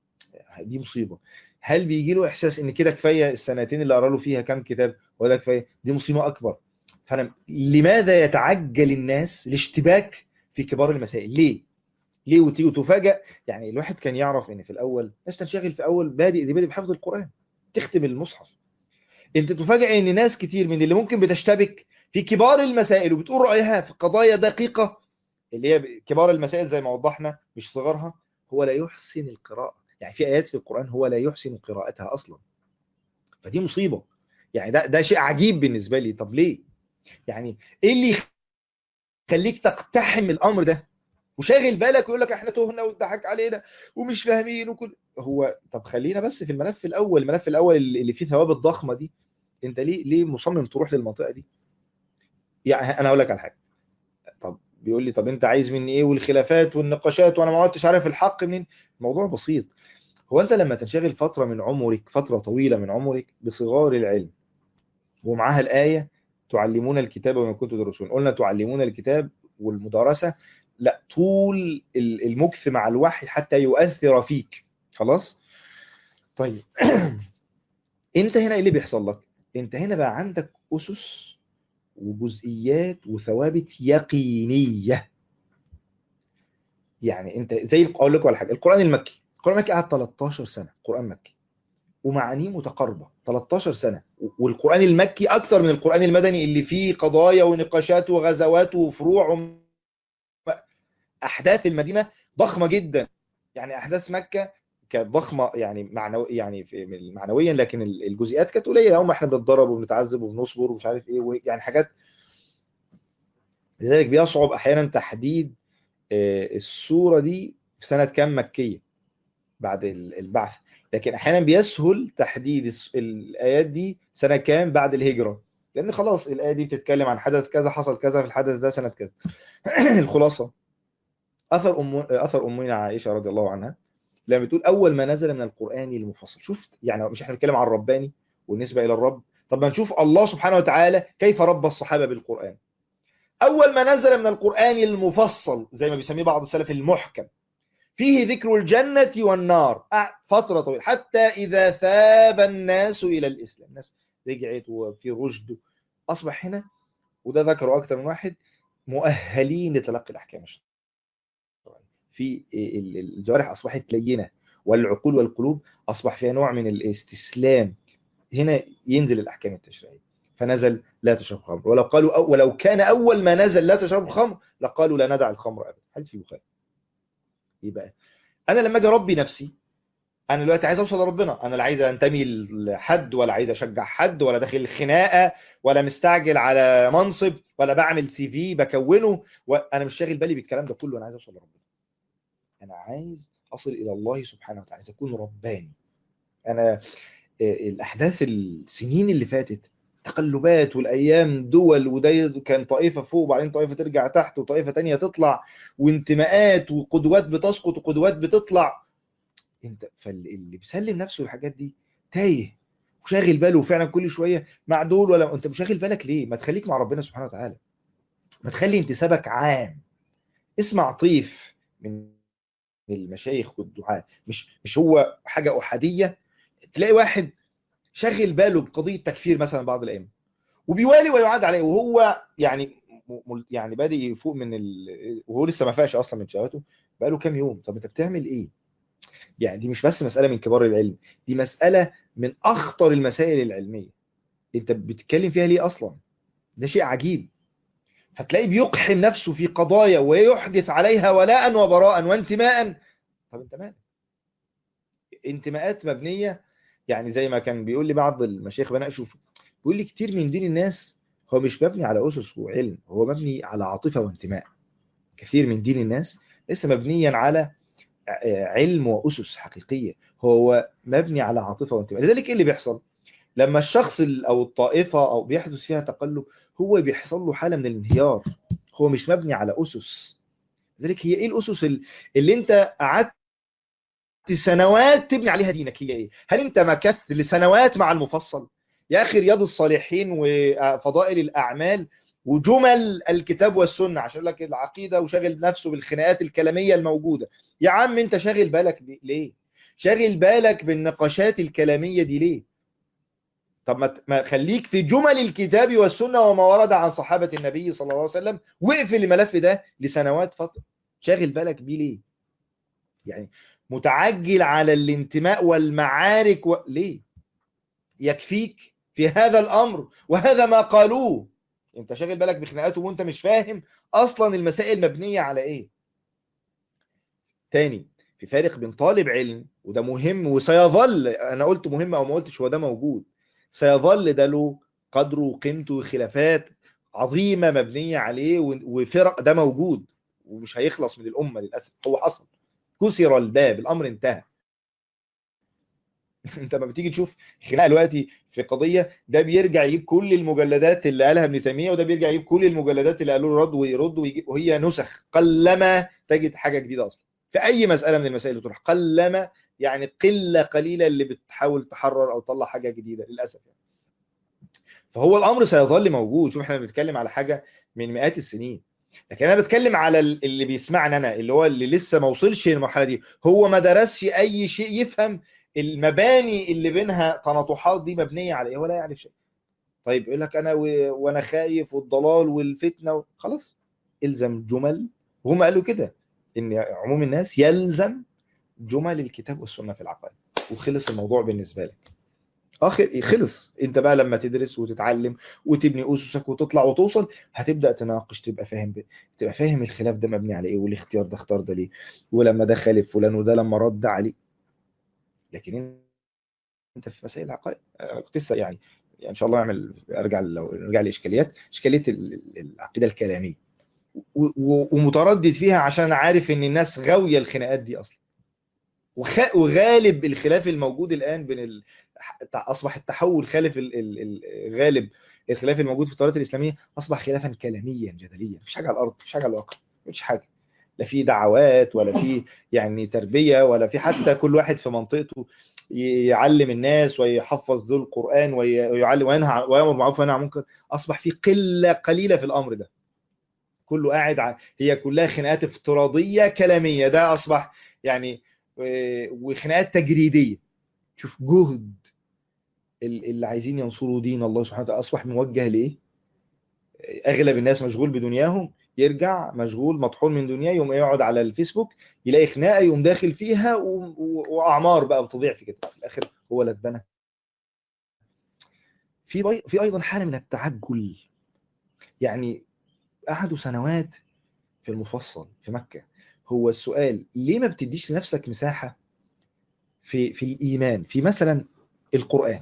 دي مصيبة. هل بيجي له احساس ان كده كفايه السنتين اللي قرا له فيها كام كتاب ولا كفايه؟ دي مصيبة اكبر. فانا لماذا يتعجل الناس الاشتباك في كبار المسائل؟ ليه ليه وتيجي وتفاجأ؟ يعني الواحد كان يعرف ان في الاول ناس تنشغل في اول بادئ دي بادئ بحفظ القرآن، تختم المصحف. انت تفاجئ ان ناس كتير من اللي ممكن بتشتبك في كبار المسائل وبتقول رأيها في قضايا دقيقة، اللي هي كبار المسائل زي ما وضحنا مش صغرها، هو لا يحسن القراءة. يعني في آيات في القرآن هو لا يحسن قراءتها أصلا. فدي مصيبة. يعني ده ده شيء عجيب بالنسبة لي. طب ليه؟ يعني ايه اللي يخليك تقتحم الأمر ده وشاغل بالك ويقول لك احنا تهنا واتضحك علينا ومش فاهمين وكل هو؟ طب خلينا بس في الملف الأول، الملف الأول اللي فيه ثوابت ضخمة دي. انت ليه ليه مصمم تروح للمنطقة دي؟ يعني انا اقول لك على حاجه. طب بيقول لي طب انت عايز مني ايه؟ والخلافات والنقاشات وانا ما عدتش عارف الحق منين. الموضوع بسيط. هو انت لما تنشغل فتره من عمرك، فتره طويله من عمرك بصغار العلم، ومعاها الايه تعلمون الكتاب وما كنتم تدرسون، قلنا تعلمون الكتاب والمدارسه، لا طول المكث مع الوحي حتى يؤثر فيك. خلاص. طيب انت هنا ايه اللي بيحصل لك؟ انت هنا بقى عندك اسس وجزئيات وثوابت يقينيه. يعني انت زي اقول لكم على حاجه، القران المكي القرآن المكي قعد تلتاشر سنة قرآن مكي، ومعانيه متقاربة تلتاشر سنة. والقرآن المكي أكثر من القرآن المدني اللي فيه قضايا ونقاشات وغزوات وفروع. أحداث المدينة ضخمة جدا، يعني أحداث مكة كانت ضخمة يعني معنو يعني في معنويا، لكن الجزئيات كانت قليلة. هم احنا بنتضرب وبنتعذب وبنصبر ومش عارف ايه، يعني حاجات. لذلك بيصعب أحيانا تحديد السورة دي في سنة كام مكية بعد البعث، لكن احيانا بيسهل تحديد الايات دي سنه كام بعد الهجره، لان خلاص الايه دي بتتكلم عن حدث كذا حصل كذا في الحدث ده سنه كذا. الخلاصه، اثر ام اثر امنا عائشه رضي الله عنها لما بتقول اول ما نزل من القران المفصل. شفت يعني مش احنا بنتكلم عن الرباني والنسبه الى الرب، طب ما نشوف الله سبحانه وتعالى كيف ربى الصحابه بالقران. اول ما نزل من القران المفصل زي ما بيسميه بعض السلف المحكم، فيه ذكر الجنة والنار فترة طويلة، حتى إذا ثاب الناس إلى الإسلام، الناس رجعت وفي رشد، أصبح هنا، وده ذكره أكثر من واحد، مؤهلين لتلقي الأحكام الشرعية. في الجوارح أصبحت لينة، والعقول والقلوب أصبح فيها نوع من الاستسلام. هنا ينزل الأحكام التشريعية، فنزل لا تشرب خمر، ولو قالوا أو ولو كان أول ما نزل لا تشرب خمر لقالوا لا ندع الخمر أبدا. حديث في البخاري. يبقى أنا لما أجي أربي نفسي، انا دلوقتي عايز اوصل لربنا، انا لا عايز انتمي لحد ولا عايز اشجع حد ولا داخل خناقه ولا مستعجل على منصب ولا بعمل سي في بكونه، وانا مش شاغل بالي بالكلام ده كله. انا عايز اوصل لربنا، انا عايز اصل الى الله سبحانه وتعالى، عايز اكون رباني. انا الاحداث السنين اللي فاتت تقلبات والايام دول، وده كان طائفه فوق وبعدين طائفه ترجع تحت وطائفه تانية تطلع، وانتماءات وقدوات بتسقط وقدوات بتطلع. انت فاللي بيسلم نفسه للحاجات دي تايه وشاغل باله فعلا كل شويه مع دول، ولا انت مش شاغل بالك ليه؟ ما تخليك مع ربنا سبحانه وتعالى، ما تخلي انتسابك عام. اسمع طيف من المشايخ والدعاء، مش مش هو حاجه احاديه. تلاقي واحد شاغل باله بقضيه تكفير مثلا بعض الائمه وبيوالي ويعاد عليه، وهو يعني م- يعني بادئ يفوق من ال... وهو لسه ما فاش اصلا من شهواته بقاله كام يوم. طب انت بتعمل ايه؟ يعني دي مش بس مسألة من كبار العلم، دي مسألة من أخطر المسائل العلمية. أنت بتتكلم فيها ليه أصلا؟ ده شيء عجيب. هتلاقيه بيقحم نفسه في قضايا ويحدث عليها ولاء وبراء وانتماء. طب انت مالك؟ انتماءات مبنية، يعني زي ما كان بيقول لي بعض المشايخ بناقشه، بيقول لي كتير من دين الناس هو مش مبني على أسس وعلم، هو مبني على عاطفة وانتماء. كثير من دين الناس ليس مبنيا على علم وأسس حقيقية، هو مبني على عاطفة وانتماء. لذلك ايه اللي بيحصل لما الشخص او الطائفة او بيحدث فيها تقلب؟ هو بيحصل له حالة من الانهيار، هو مش مبني على أسس. لذلك هي ايه الأسس اللي انت قعدت سنوات تبني عليها دينك؟ هي ايه؟ هل انت مكثت لسنوات مع المفصل؟ يا اخي رياض الصالحين وفضائل الأعمال وجمل الكتاب والسنة عشان لك العقيدة، وشاغل نفسه بالخناقات الكلامية الموجودة. يا عم انت شاغل بالك ليه؟ شاغل بالك بالنقاشات الكلامية دي ليه؟ طب ما ما خليك في جمل الكتاب والسنة وما ورد عن صحابة النبي صلى الله عليه وسلم، واقفل الملف ده لسنوات فترة. شاغل بالك بيه ليه؟ يعني متعجل على الانتماء والمعارك و... ليه؟ يكفيك في هذا الأمر، وهذا ما قالوه. انت شاغل بالك بخناقاته وانت مش فاهم اصلا المسائل مبنية على ايه. تاني، في فارق بين طالب علم، وده مهم وسيظل، انا قلت مهم او ما قلتش، هو ده موجود، سيظل ده له قدره وقيمته وخلافات عظيمة مبنية عليه، وفرق ده موجود ومش هيخلص من الأمة للأسف. هو حصل، كسر الباب، الأمر انتهى. انت ما بتيجي تشوف خناقه دلوقتي في قضيه، ده بيرجع يجيب كل المجلدات اللي قالها ابن تيميه، وده بيرجع يجيب كل المجلدات اللي قالوا رد ويرد ويجيب، وهي نسخ. قلما تجد حاجه جديده اصلا في اي مساله من المسائل اللي تروح، قلما يعني قله قليله اللي بتحاول تحرر او تطلع حاجه جديده للاسف يعني. فهو الامر سيظل موجود. شوف احنا بنتكلم على حاجه من مئات السنين، لكن انا بتكلم على اللي بيسمعنا انا، اللي هو اللي لسه ما وصلش للمرحله دي، هو ما درسش اي شيء يفهم المباني اللي بينها تناطحات دي مبنيه على ايه، ولا يعرف شيء. طيب يقول لك انا و... وانا خايف والضلال والفتنه و... خلاص، الزم جمل. وهم قالوا كده ان عموم الناس يلزم جمل الكتاب والسنة في العقائد، وخلص الموضوع بالنسبة لك. اخر خلص. انت بقى لما تدرس وتتعلم وتبني اسسك وتطلع وتوصل، هتبدا تناقش، تبقى فاهم ب... تبقى فاهم الخلاف ده مبني على ايه، والاختيار ده اختار ده ليه، ولما ده خالف فلان وده لما رد عليه. لكن انت في مسائل العقائد، انا كنت لسه يعني يعني ان شاء الله اعمل ارجع لو نرجع لاشكاليات اشكاليه ال- ال- العقيده الكلاميه، و- و- ومتردد فيها عشان عارف ان الناس غاويه الخناقات دي اصلا. وخ- وغالب الخلاف الموجود الآن بين ال... أصبح التحول خالف ال... ال... ال... غالب الخلاف الموجود في التيارات الإسلامية أصبح خلافا كلاميا جدليا. مفيش حاجة على الأرض، مفيش حاجة على الواقع، مفيش حاجة. لا في دعوات ولا في يعني تربية ولا في، حتى كل واحد في منطقته يعلم الناس ويحفظ ذو القرآن وي- ويعلم وينهى ويأمر بالمعروف وينهى عن المنكر. أصبح في قلة قليلة في الأمر ده. كله قاعد ع... هي كلها خناقات افتراضية كلامية. ده أصبح يعني و- وخناقات تجريدية. شوف جهد ال- اللي عايزين ينصروا دين الله سبحانه وتعالى أصبح موجه لإيه؟ أغلب الناس مشغول بدنياهم، يرجع مشغول مطحون من دنياه، يوم يقعد على الفيسبوك يلاقي خناقة يقوم داخل فيها و... و... وأعمار بقى بتضيع في كده في الآخر هو لا اتبنى. في بي... في أيضا حالة من التعجل. يعني قعدوا سنوات في المفصل في مكة. هو السؤال ليه ما بتديش لنفسك مساحة في في الإيمان، في مثلا القرآن؟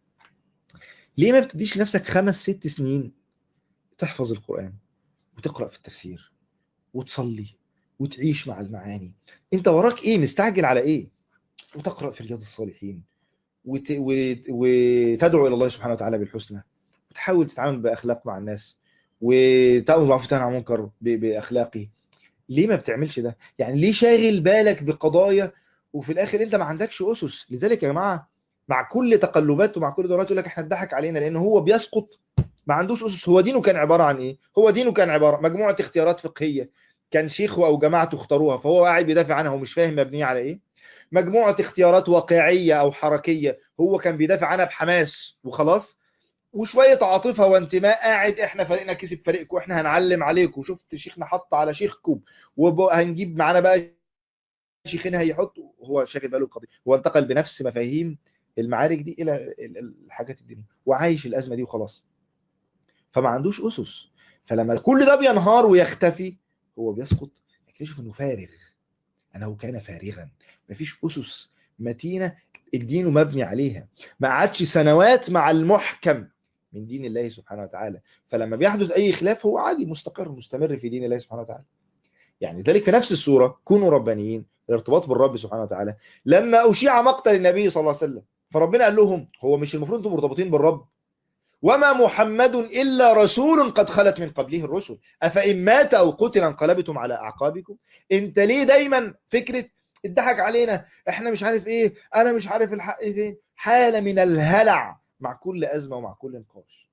ليه ما بتديش لنفسك خمس ست سنين تحفظ القرآن وتقرأ في التفسير وتصلي وتعيش مع المعاني؟ انت وراك ايه؟ مستعجل على ايه؟ وتقرأ في رياض الصالحين وت... وت... وتدعو إلى الله سبحانه وتعالى بالحسنى، وتحاول تتعامل بأخلاق مع الناس، وتأمر بالمعروف وتنهى عن المنكر ب... بأخلاقه. ليه ما بتعملش ده؟ يعني ليه شاغل بالك بقضايا وفي الاخر انت ما عندكش اسس؟ لذلك يا جماعه مع كل تقلبات ومع كل دورات يقول لك احنا اتضحك علينا لان هو بيسقط، ما عندوش اسس. هو دينه كان عباره عن ايه؟ هو دينه كان عباره مجموعه اختيارات فقهيه كان شيخه او جماعته اختاروها، فهو قاعد بيدافع عنها ومش فاهم مبنيه على ايه. مجموعه اختيارات واقعيه او حركيه هو كان بيدافع عنها بحماس وخلاص. وشويه عاطفه وانتماء، قاعد احنا فريقنا كسب فريقكم، احنا هنعلم عليكم، شفت شيخنا حط على شيخكم وهنجيب معانا بقى شيخين هيحطوا. هو شاغل باله القضيه، هو انتقل بنفس مفاهيم المعارك دي الى ال- ال- الحاجات الدينيه وعايش الازمه دي وخلاص. فما عندوش اسس. فلما كل ده بينهار ويختفي هو بيسقط، يكتشف انه فارغ، انه كان فارغا. مفيش اسس متينه الدين مبني عليها، ما قعدش سنوات مع المحكم من دين الله سبحانه وتعالى. فلما بيحدث اي خلاف هو عادي مستقر مستمر في دين الله سبحانه وتعالى. يعني ذلك في نفس السورة كونوا ربانيين، الارتباط بالرب سبحانه وتعالى. لما أشيع مقتل النبي صلى الله عليه وسلم فربنا قال لهم هو مش المفروض انتم مرتبطين بالرب؟ وما محمد إلا رسول قد خلت من قبله الرسل أفإن مات أو قتل انقلبتم على أعقابكم. انت ليه دايما فكرة الضحك علينا احنا مش عارف ايه، انا مش عارف الحق فين؟ حالة من الهلع مع كل أزمة ومع كل نقاش.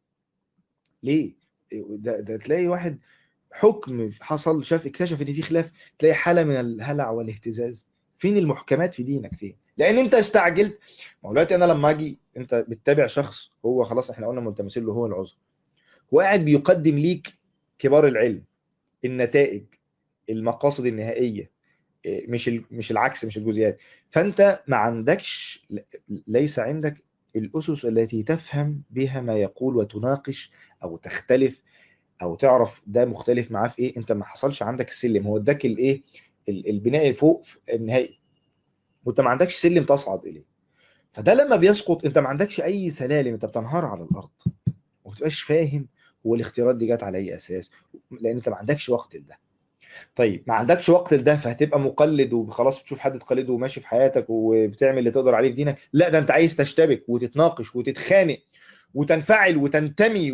ليه؟ ده, ده تلاقي واحد حكم حصل شاف اكتشف ان في خلاف، تلاقي حالة من الهلع والاهتزاز. فين المحكمات في دينك؟ فين؟ لان انت استعجلت. ما هو دلوقتي انا لما اجي انت بتتابع شخص هو خلاص احنا قلنا ملتمسين له هو العذر، وقاعد بيقدم ليك كبار العلم، النتائج، المقاصد النهائية، إيه، مش ال- مش العكس، مش الجزئيات. فانت ما عندكش، ليس عندك الاسس التي تفهم بها ما يقول وتناقش او تختلف او تعرف ده مختلف معاه في ايه. انت ما حصلش عندك السلم، هو اداك الايه ال- البناء اللي فوق النهائي وانت ما عندكش سلم تصعد اليه. فده لما بيسقط انت ما عندكش اي سلالم، انت بتنهار على الارض وما بتبقاش فاهم هو الاختيارات دي جت على اي اساس، لان انت ما عندكش وقت لده. طيب ما عندكش وقت لده فهتبقى مقلد وخلاص بتشوف حد تقلده وماشي في حياتك وبتعمل اللي تقدر عليه في دينك؟ لا، ده انت عايز تشتبك وتتناقش وتتخانق وتنفعل وتنتمي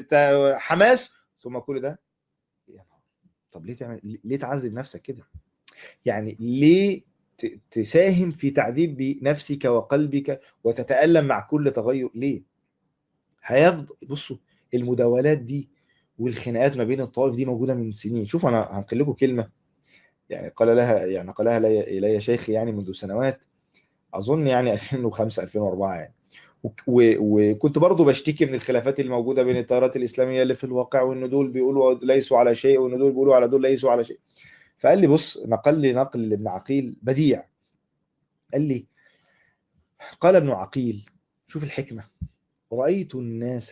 وحماس، ثم كل ده يا نهار. طب ليه تعمل، ليه تعذب نفسك كده؟ يعني ليه ت- تساهم في تعذيب نفسك وقلبك وتتألم مع كل تغير؟ ليه؟ هيفضل بصوا المداولات دي والخناقات ما بين الطوائف دي موجودة من سنين. شوف انا هنقل لكم كلمة يعني قال لها يعني قالها لي الي شيخي يعني منذ سنوات، اظن يعني ألفين وخمسة ألفين وأربعة يعني. وك- و- وكنت برضو بشتكي من الخلافات الموجودة بين التيارات الإسلامية اللي في الواقع، وإن دول بيقولوا ليسوا على شيء وإن دول بيقولوا على دول ليسوا على شيء. فقال لي بص، نقل لي نقل لابن عقيل بديع، قال لي قال ابن عقيل، شوف الحكمة: رأيت الناس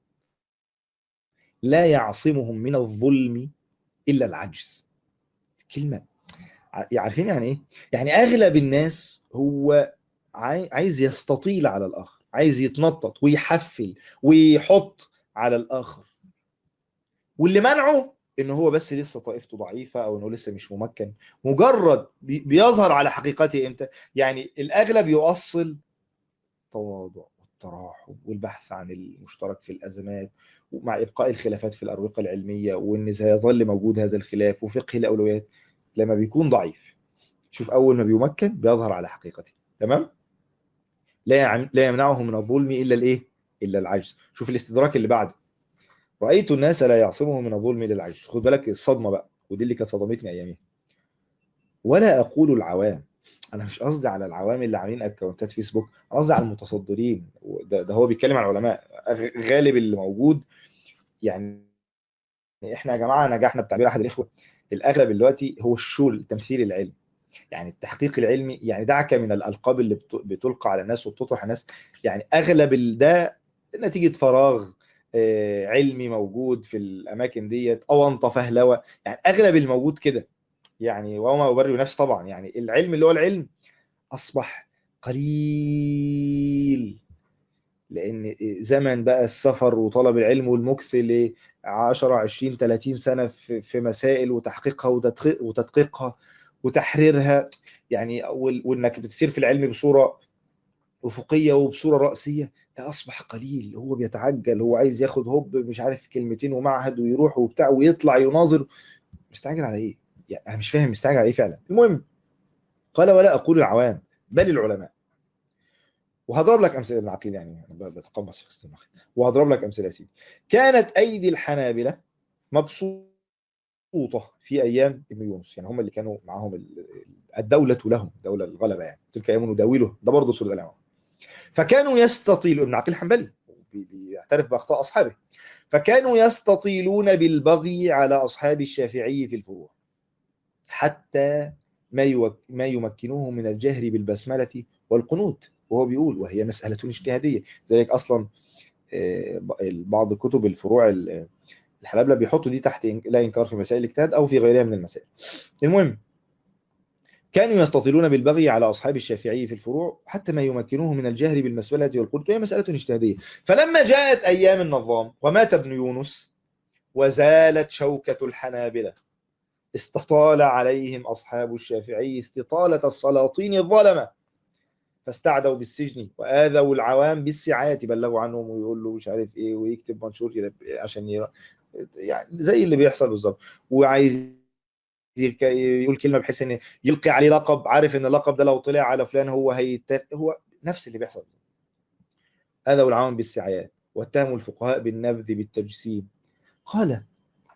لا يعصمهم من الظلم إلا العجز. كلمة عارفين يعني إيه؟ يعني أغلب الناس هو عايز يستطيل على الآخر، عايز يتنطط ويحفل ويحط على الآخر، واللي منعه إن هو بس لسه طائفته ضعيفة أو إنه لسه مش ممكن. مجرد بيظهر على حقيقته إمتى؟ يعني الأغلب يؤصل التواضع والتراحم والبحث عن المشترك في الأزمات، ومع إبقاء الخلافات في الأروقة العلمية، وإن سيظل موجود هذا الخلاف، وفقه الأولويات. لما بيكون ضعيف، شوف أول ما بيمكن بيظهر على حقيقته. تمام؟ لا يعن... لا يمنعه من الظلم إلا الإيه؟ إلا العجز. شوف الاستدراك اللي بعد: رأيت الناس لا يعصمهم من الظلم إلا العجز. خد بالك الصدمة بقى، ودي اللي كانت صدمتني أياميها. ولا أقول العوام، انا مش قصدي على العوام اللي عاملين اكونتات فيسبوك، انا قصدي على المتصدرين. ده, ده هو بيتكلم عن العلماء غالب اللي موجود. يعني احنا يا جماعه نجحنا بتعبير احد الاخوه، الاغلب دلوقتي هو الشول التمثيل العلمي، يعني التحقيق العلمي. يعني دعك من الالقاب اللي بتلقى على الناس وبتطرح على الناس. يعني اغلب ده نتيجه فراغ آه، علمي موجود في الاماكن ديت، او انت فهلوه. يعني اغلب الموجود كده. يعني وما ابرئ نفسي طبعا، يعني العلم اللي هو العلم أصبح قليل، لأن زمن بقى السفر وطلب العلم والمكث ل عشرة عشرين ثلاثين سنة في في مسائل وتحقيقها وتدقيق- وتدقيقها وتحريرها. يعني وال- وإنك بتسير في العلم بصورة أفقية وبصورة رأسية، ده أصبح قليل. هو بيتعجل، هو عايز ياخد هوب مش عارف كلمتين ومعهد ويروح وبتاع ويطلع يناظر. مستعجل على إيه؟ يعني أنا مش فاهم مستعجل على إيه فعلا. المهم، قال ولا أقول العوام بل العلماء. وهضرب لك امثله ابن عقيل، يعني أنا بتقمص في قصه النخل. وهضرب لك امثله يا سيدي. كانت ايدي الحنابلة مبسوطه في ايام ابن يونس، يعني هم اللي كانوا معاهم ال- الدوله لهم، دوله الغلبه، يعني تلك ايام نداوله، ده برضه سوره الانعام. فكانوا يستطيلون، ابن عقيل حنبلي بي- بيعترف باخطاء اصحابه، فكانوا يستطيلون بالبغي على اصحاب الشافعي في الفروع، حتى ما يوك ما يمكنوه من الجهر بالبسملة والقنوت. وهو بيقول وهي مسألة اجتهادية. ذلك أصلا آه، بعض كتب الفروع ال- الحنابلة بيحطوا دي تحت إن- لا إنكار في مسائل الاجتهاد أو في غيرها من المسائل. المهم، كانوا يستطيلون بالبغي على أصحاب الشافعي في الفروع حتى ما يمكنوه من الجهر بالمسألة والقنوت، وهي مسألة اجتهادية. فلما جاءت أيام النظام ومات ابن يونس وزالت شوكة الحنابلة، استطال عليهم أصحاب الشافعي استطالة السلاطين الظلمة، فاستعدوا بالسجن وآذوا العوام بالسعات، بلغوا عنهم ويقول له مش عارف ايه ويكتب منشور كده عشان يرى، يعني زي اللي بيحصل بالظبط. وعايز يك- يقول كلمة بحيث ان يلقي عليه لقب، عارف ان اللقب ده لو طلع على فلان هو هيت هو نفس اللي بيحصل. آذوا العوام بالسعات واتهموا الفقهاء بالنبذ بالتجسيم. قال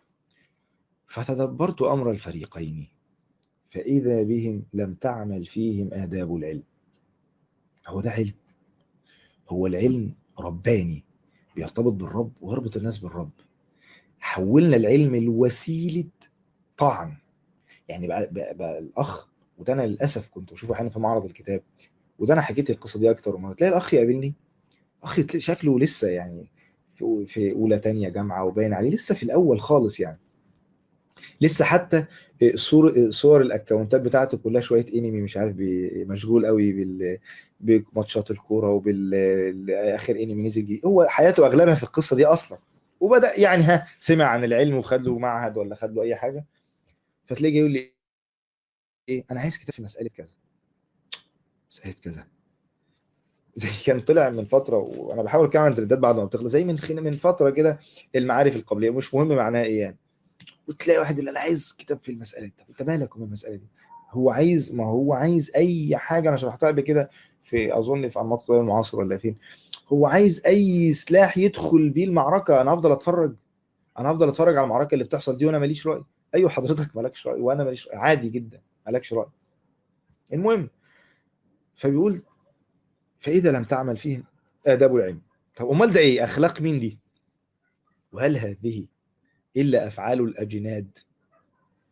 فتدبرت أمر الفريقين فإذا بهم لم تعمل فيهم آداب العلم. هو ده علم؟ هو العلم رباني بيرتبط بالرب ويربط الناس بالرب. حولنا العلم لوسيلة طعن. يعني بقى, بقى, بقى الأخ، وده أنا للأسف كنت بشوفه أحيانا في معرض الكتاب، وده أنا حكيت القصة دي أكتر وما تلاقي الأخ يقابلني، أخ تلاقي شكله لسه يعني في في أولى تانية جامعة، وباين عليه لسه في الأول خالص يعني. لسه حتى صور صور الاكونتات بتاعته كلها شويه انمي، مش عارف بي- مشغول قوي بال بماتشات الكوره وبال اخر انمي نزل جديد. هو حياته اغلبها في القصه دي اصلا. وبدا يعني ها سمع عن العلم وخد له معهد ولا خد له اي حاجه، فتلاقيه جاي يقول لي ايه، انا عايز كتاب في مساله كذا، مساله كذا. زي كان طلع من فتره، وانا بحاول اتكلم عن الترندات بعد ما بتخلص، زي من خين- من فتره كده، المعارف القبليه، مش مهم معناها ايه يعني. وتلاقي واحد يقول انا عايز كتاب في المساله دي. طب انت مالك ومن المساله دي؟ هو عايز، ما هو عايز اي حاجه. انا شرحتها قبل كده في اظن في انماط الطيار المعاصر ولا فين. هو عايز اي سلاح يدخل بيه المعركه. انا افضل اتفرج، انا افضل اتفرج على المعركه اللي بتحصل دي وانا ماليش راي. ايوه حضرتك مالكش راي وانا ماليش رأي. عادي جدا مالكش راي. المهم، فبيقول فاذا لم تعمل فيهم آداب العلم. طب امال ده ايه؟ اخلاق مين دي؟ وهل هذه الا افعال الاجناد؟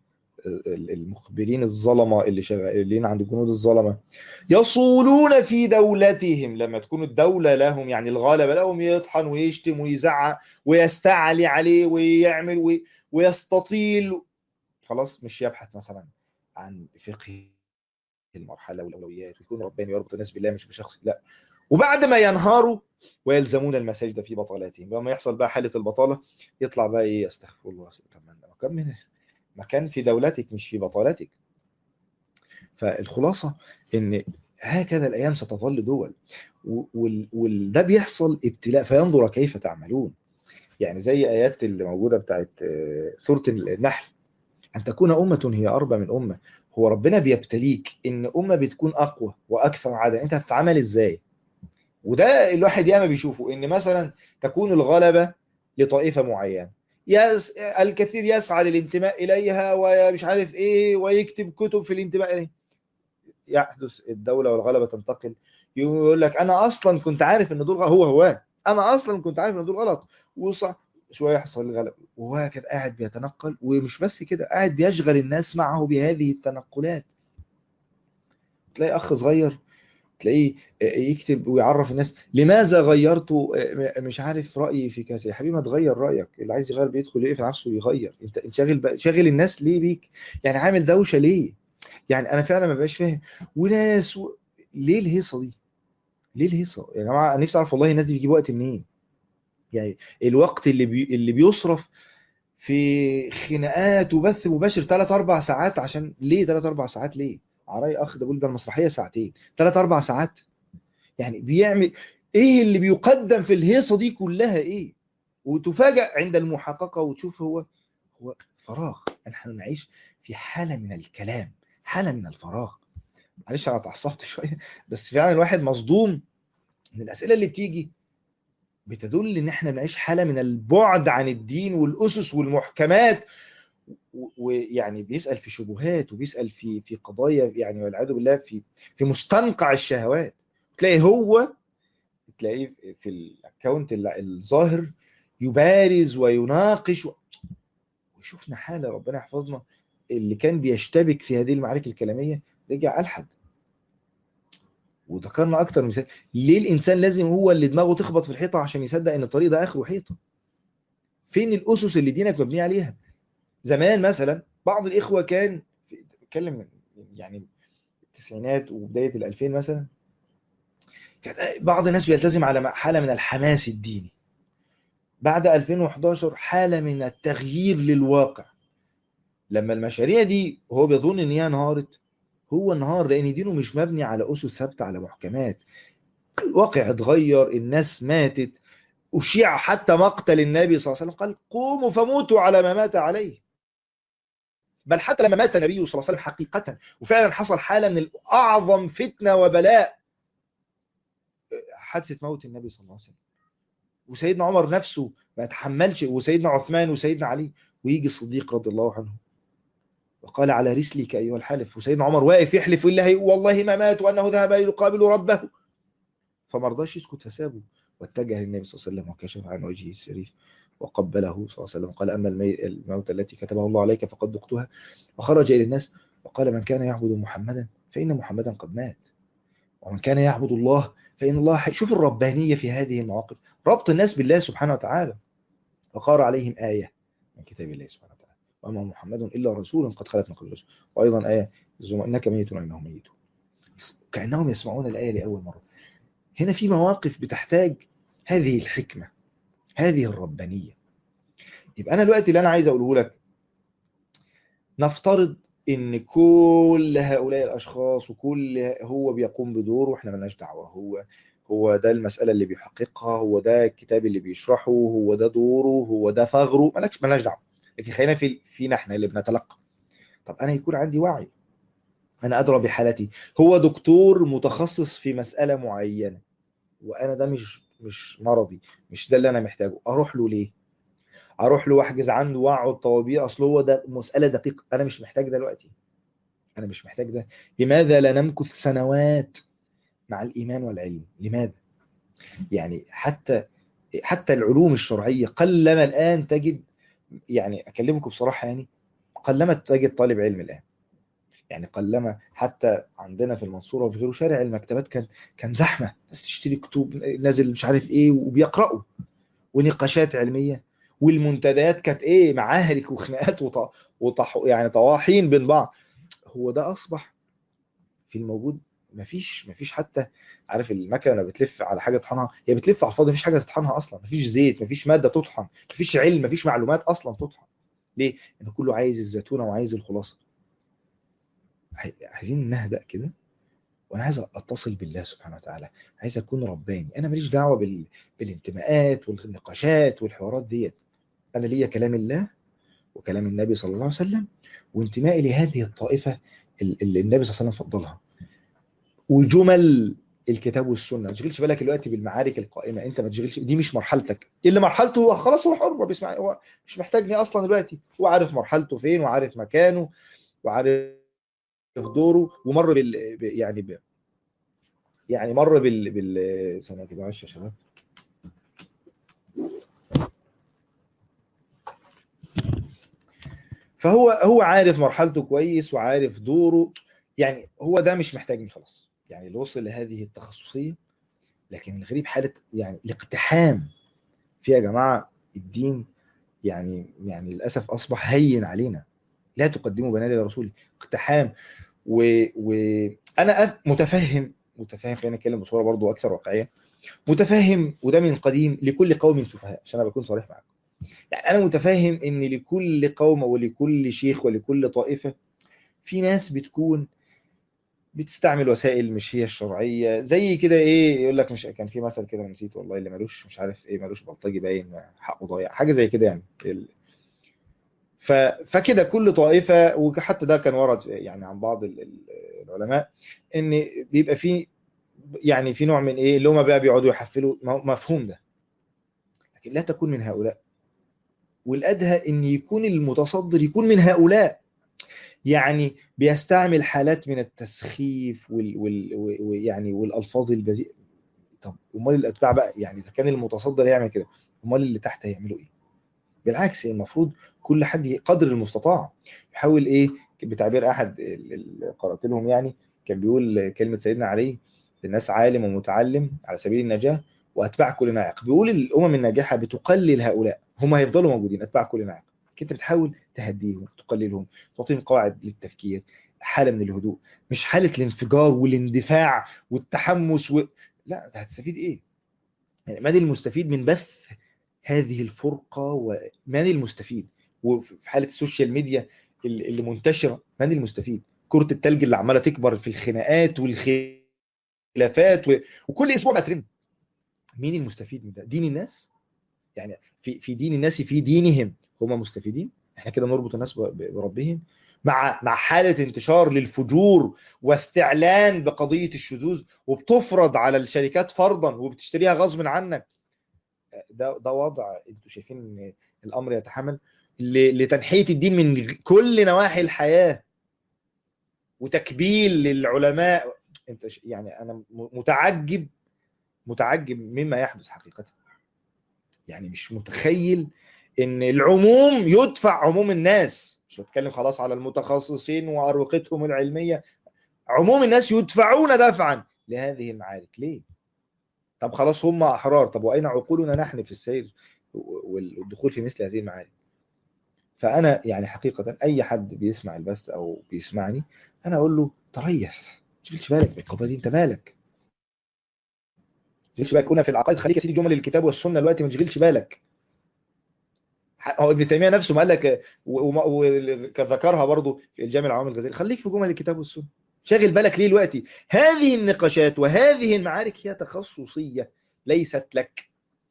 المخبرين الظلمة اللي شغالين عند جنود الظلمة يصولون في دولتهم، لما تكون الدولة لهم يعني الغالبة لهم، يطحن ويشتم ويزعق ويستعلي عليه ويعمل وي- ويستطيل. خلاص مش يبحث مثلا عن فقه المرحلة والأولويات ويكون رباني ويربط الناس بالله مش بشخص، لا. وبعد ما ينهاروا ويلزمون المساجد في بطالاتهم، لما يحصل بقى حالة البطالة يطلع بقى ايه، يستغفر الله. طب ما أنا مكان من مكان في دولتك مش في بطالتك. فالخلاصة ان هكذا الايام ستظل دول، وده بيحصل ابتلاء فينظر كيف تعملون. يعني زي ايات اللي موجودة بتاعت آه، سورة النحل، أن تكون أمة هي أربى من أمة. هو ربنا بيبتليك إن أمة بتكون أقوى وأكثر عددا، أنت هتتعامل إزاي؟ وده الواحد ياما بيشوفه، إن مثلا تكون الغلبة لطائفة معينة، يس الكثير يسعى للانتماء إليها ومش عارف إيه، ويكتب كتب في الانتماء إليها. يحدث الدولة والغلبة تنتقل، يقول لك أنا أصلا كنت عارف إن دول غ- هو هو أنا أصلا كنت عارف إن دول غلط وصح. شوية يحصل الغلب، وهو كان قاعد بيتنقل، ومش بس كده، قاعد بيشغل الناس معه بهذه التنقلات. تلاقي أخ صغير تلاقيه يكتب ويعرف الناس لماذا غيرت مش عارف رأيي في كذا. يا حبيبي ما تغير رأيك، اللي عايز يغير بيدخل يقفل نفسه ويغير. انت انت شاغل بقى، شاغل الناس ليه بيك؟ يعني عامل دوشة ليه؟ يعني انا فعلا ما بقاش فاهم. وناس و... ليه الهيصة دي؟ ليه الهيصة يا جماعة؟ انا نفسي اعرف والله الناس دي بيجيب وقت منين؟ يعني الوقت اللي بي... اللي بيصرف في خناقات وبث مباشر ثلاث اربع ساعات، عشان ليه ثلاث اربع ساعات ليه؟ عراي اخ ده بيقول ده المسرحية ساعتين، ثلاث اربع ساعات. يعني بيعمل ايه اللي بيقدم في الهيصة دي كلها ايه؟ وتفاجأ عند المحققة وتشوف هو هو فراغ. نحن نعيش في حالة من الكلام، حالة من الفراغ. معلش انا اتعصبت شوية، بس فعلا الواحد مصدوم من الأسئلة اللي بتيجي، بتدل ان احنا بنعيش حالة من البعد عن الدين والأسس والمحكمات. و- ويعني بيسأل في شبهات، وبيسأل في في قضايا يعني والعياذ بالله في في مستنقع الشهوات. تلاقي هو تلاقيه في الاكونت الظاهر يبارز ويناقش و- وشوفنا حالة ربنا يحفظنا، اللي كان بيشتبك في هذه المعارك الكلامية رجع ألحد. وذكرنا أكتر من مثال ليه الإنسان لازم هو اللي دماغه تخبط في الحيطة عشان يصدق إن الطريق ده آخره حيطة. فين الأسس اللي دينك مبني عليها؟ زمان مثلا بعض الإخوة كان في- بتكلم من يعني التسعينات وبداية الألفين مثلا، كان بعض الناس بيلتزم على حالة من الحماس الديني. بعد ألفين وحداشر حالة من التغيير للواقع. لما المشاريع دي هو بيظن ان هي انهارت، هو انهار لان دينه مش مبني على اسس ثابته، على محكمات. الواقع اتغير، الناس ماتت، اشيع حتى مقتل النبي صلى الله عليه وسلم، قال قوموا فموتوا على ما مات عليه. بل حتى لما مات النبي صلى الله عليه وسلم حقيقة وفعلا حصل حالة من أعظم فتنة وبلاء، حادثة موت النبي صلى الله عليه وسلم. وسيدنا عمر نفسه ما يتحملش، وسيدنا عثمان وسيدنا علي، ويجي الصديق رضي الله عنه وقال على رسلك أيها الحالف، وسيدنا عمر واقف يحلف والله والله ما مات وأنه ذهب يقابل ربه، فما رضاش يسكت فسابه، واتجه للنبي صلى الله عليه وسلم وكشف عن وجهه الشريف وقبله صلى الله عليه وسلم، قال أما المي- الموت التي كتبه الله عليك فقد ذقتها. وخرج إلى الناس وقال من كان يعبد محمدا فإن محمدا قد مات، ومن كان يعبد الله فإن الله حي. شوف الربانية في هذه المواقف، ربط الناس بالله سبحانه وتعالى. وقال عليهم آية من كتاب الله سبحانه وتعالى وما محمد إلا رسول قد خلت من قبل الرسل. وأيضا آية إنك ميت وإنهم ميتون، كأنهم يسمعون الآية لأول مرة. هنا في مواقف بتحتاج هذه الحكمة، هذه الربانية. يبقى أنا الوقت اللي أنا عايز أقوله لك، نفترض إن كل هؤلاء الأشخاص وكل هو بيقوم بدوره وإحنا ملناش دعوة، هو هو ده المسألة اللي بيحققها، هو ده الكتاب اللي بيشرحه، هو ده دوره، هو ده ثغره، مالكش ملناش دعوة. لكن خلينا في فينا إحنا اللي بنتلقى. طب أنا يكون عندي وعي، أنا أدرى بحالتي. هو دكتور متخصص في مسألة معينة، وأنا ده مش مش مرضي، مش ده اللي أنا محتاجه، أروح له ليه؟ أروح له وأحجز عنده وأقعد طوابير؟ أصل هو ده مسألة دقيقة، أنا مش محتاج ده دلوقتي، أنا مش محتاج ده. لماذا لا نمكث سنوات مع الإيمان والعلم؟ لماذا؟ يعني حتى حتى العلوم الشرعية قلما الآن تجد، يعني أكلمكم بصراحة، يعني قلما تجد طالب علم الآن، يعني قلما حتى عندنا في المنصورة وفي غيره شارع المكتبات كان كان زحمة، ناس تشتري كتب نازل مش عارف ايه وبيقرأوا، ونقاشات علمية، والمنتديات كانت ايه، معاهرك وخناقات وط... وطح... يعني طواحين بين بعض. هو ده أصبح في الموجود مفيش مفيش حتى، عارف المكنه لما بتلف على حاجه تطحنها هي بتلف على الفاضي، مفيش حاجه تطحنها اصلا، مفيش زيت، مفيش ماده تطحن، مفيش علم، مفيش معلومات اصلا تطحن. ليه؟ ان كله عايز الزيتونه وعايز الخلاصه. عايزين نهدأ كده، وانا عايز اتصل بالله سبحانه وتعالى، عايز اكون رباني. انا ماليش دعوه بال... بالانتماءات والنقاشات والحوارات ديت. انا ليا كلام الله وكلام النبي صلى الله عليه وسلم، وانتمائي لهذه الطائفه اللي النبي صلى الله عليه وسلم فضلها، وجمل الكتاب والسنه. ما تشغلش بالك دلوقتي بالمعارك القائمه، انت ما تشغلش، دي مش مرحلتك. اللي مرحلته هو خلاص، هو حر، هو بيسمع، هو مش محتاجني اصلا دلوقتي، هو عارف مرحلته فين وعارف مكانه وعارف دوره، ومر بال ب- يعني ب... يعني مر بال بال ثانيه كده معلش يا شباب. فهو هو عارف مرحلته كويس وعارف دوره، يعني هو ده مش محتاجني خلاص، يعني اللي وصل لهذه التخصصيه. لكن الغريب حاله يعني الاقتحام في يا جماعه الدين، يعني يعني للأسف أصبح هين علينا. لا تقدموا بين يدي رسولي، اقتحام. وأنا و... وأنا أف- متفهم متفهم خلينا نتكلم بصورة برضو أكثر واقعية. متفهم، وده من قديم، لكل قوم سفهاء، عشان أنا بكون صريح معاكم. يعني أنا متفهم إن لكل قوم ولكل شيخ ولكل طائفة في ناس بتكون بتستعمل وسائل مش هي الشرعية، زي كده ايه، يقول لك مش كان في مثل كده نسيت والله، اللي ملوش مش عارف ايه، ملوش بلطجي باين حقه ضايع، حاجة زي كده يعني. ف... فكده كل طائفة، وحتى ده كان ورد يعني عن بعض ال- ال- العلماء، ان بيبقى في يعني في نوع من ايه اللي هم بقى بيقعدوا يحفلوا م- مفهوم ده. لكن لا تكون من هؤلاء، والادهى ان يكون المتصدر يكون من هؤلاء، يعني بيستعمل حالات من التسخيف وال... وال... ويعني والالفاظ البذيئة. طب امال الاتباع بقى، يعني اذا كان المتصدر يعمل كده، امال اللي تحت هيعملوا ايه؟ بالعكس، المفروض كل حد قدر المستطاع يحاول ايه، بتعبير احد اللي قرأت لهم يعني، كان بيقول كلمة سيدنا علي: الناس عالم ومتعلم على سبيل النجاة، واتباع كل ناعق. بيقول الامم الناجحة بتقلل هؤلاء، هم هيفضلوا موجودين اتباع كل ناعق. انت بتحاول تهديهم، تقللهم، تعطيهم قواعد للتفكير، حالة من الهدوء، مش حالة الانفجار والاندفاع والتحمس و... لا، انت هتستفيد ايه؟ يعني من المستفيد من بث هذه الفرقة؟ ومن المستفيد؟ وفي حالة السوشيال ميديا اللي اللي منتشرة، من المستفيد؟ كرة التلج اللي عمالة تكبر في الخناقات والخلافات و... وكل اسبوع بقى ترند. مين المستفيد من ده؟ دين الناس؟ يعني في في دين الناس، في دينهم هم مستفيدين؟ احنا كده نربط الناس ب- ب- بربهم، مع مع حالة انتشار للفجور واستعلان بقضية الشذوذ، وبتفرض على الشركات فرضا وبتشتريها غصب عنك. ده ده وضع انتوا شايفين ان الامر يتحمل ل- لتنحية الدين من كل نواحي الحياة، وتكبيل للعلماء. انت ش- يعني انا م- متعجب متعجب مما يحدث حقيقة. يعني مش متخيل ان العموم يدفع، عموم الناس، مش بتكلم خلاص على المتخصصين واروقتهم العلمية، عموم الناس يدفعون دفعا لهذه المعارك. ليه؟ طب خلاص هم احرار، طب واين عقولنا نحن في السير والدخول في مثل هذه المعارك؟ فأنا يعني حقيقة أي حد بيسمع البث أو بيسمعني، أنا أقول له تريح، ما تشغلش بالك بالقضية دي، أنت مالك؟ ما تشغلش بالك، كنا في العقائد، خليك يا سيدي جمل الكتاب والسنة دلوقتي، ما تشغلش بالك. ح- هو ابن تيمية نفسه ما قال لك، وذكرها برضو في الجامع العوام الغزالي، خليك في جمل الكتاب والسنة. شاغل بالك ليه دلوقتي؟ هذه النقاشات وهذه المعارك هي تخصصية، ليست لك.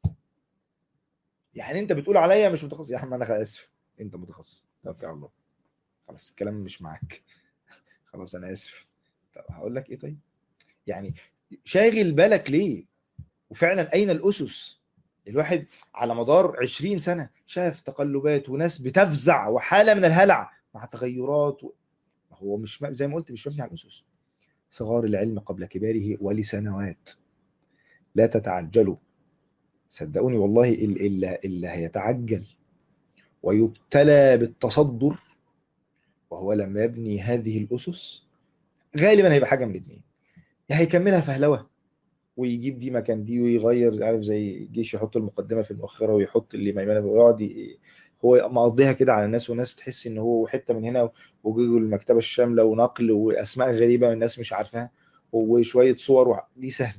يعني أنت بتقول عليا مش متخصص، يا عم أنا آسف، أنت متخصص، توكل على الله، خلاص الكلام مش معاك، خلاص أنا آسف. طب هقول لك إيه طيب؟ يعني شاغل بالك ليه؟ وفعلا أين الأسس؟ الواحد على مدار عشرين سنة شاف تقلبات وناس بتفزع وحالة من الهلع مع تغيرات و... هو مش م- زي ما قلت مش مبني على الأسس. صغار العلم قبل كباره ولسنوات، لا تتعجلوا. صدقوني والله، ال- اللي, اللي هيتعجل ويبتلى بالتصدر وهو لما يبني هذه الأسس غالبا هيبقى حاجة من الاثنين: يا هيكملها فهلوة ويجيب دي مكان دي ويغير، عارف زي الجيش يحط المقدمة في المؤخرة ويحط اللي ميمنة ويقعد ي- هو مقضيها كده على الناس، والناس بتحس ان هو حتة من هنا، وجوجل المكتبة الشاملة ونقل واسماء غريبة والناس مش عارفاها وشوية صور وح- دي سهل.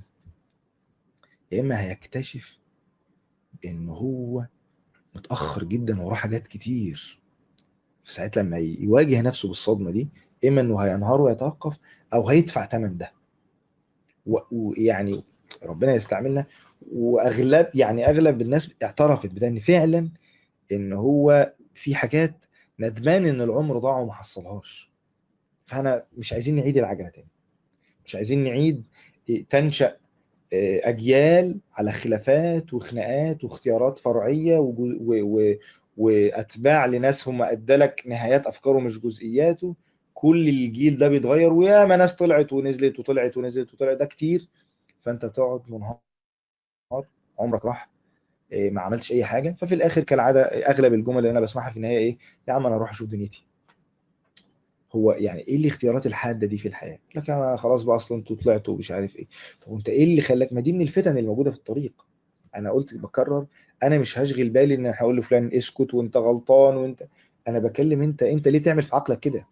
يا اما هيكتشف ان هو متأخر جدا وراه حاجات كتير، في ساعات لما يواجه نفسه بالصدمة دي اما انه هينهار ويتوقف، او هيدفع ثمن ده. و- ويعني ربنا يستعملنا. واغلب يعني اغلب الناس اعترفت بده، ان فعلا ان هو في حاجات ندمان ان العمر ضاع وما حصلهاش. فانا مش عايزين نعيد العجله تاني، مش عايزين نعيد تنشأ اجيال على خلافات وخناقات واختيارات فرعيه وجو- و- و- واتباع لناس هم ادالك نهايات افكاره مش جزئياته. كل الجيل ده بيتغير، وياما ناس طلعت ونزلت وطلعت ونزلت وطلعت، ده كتير. فانت تقعد منهار، عمرك راح، إيه، ما عملتش اي حاجه. ففي الاخر كالعاده اغلب الجمل اللي انا بسمعها في النهايه ايه؟ يا عم انا اروح اشوف دنيتي. هو يعني ايه الاختيارات الحاده دي في الحياه؟ لك انا خلاص بقى، اصلا انتوا طلعتوا ومش عارف ايه. طب وانت ايه اللي خلاك؟ ما دي من الفتن الموجوده في الطريق. انا قلت بكرر، انا مش هشغل بالي ان أنا هقول لفلان اسكت وانت غلطان وانت. انا بكلم انت، انت ليه تعمل في عقلك كده؟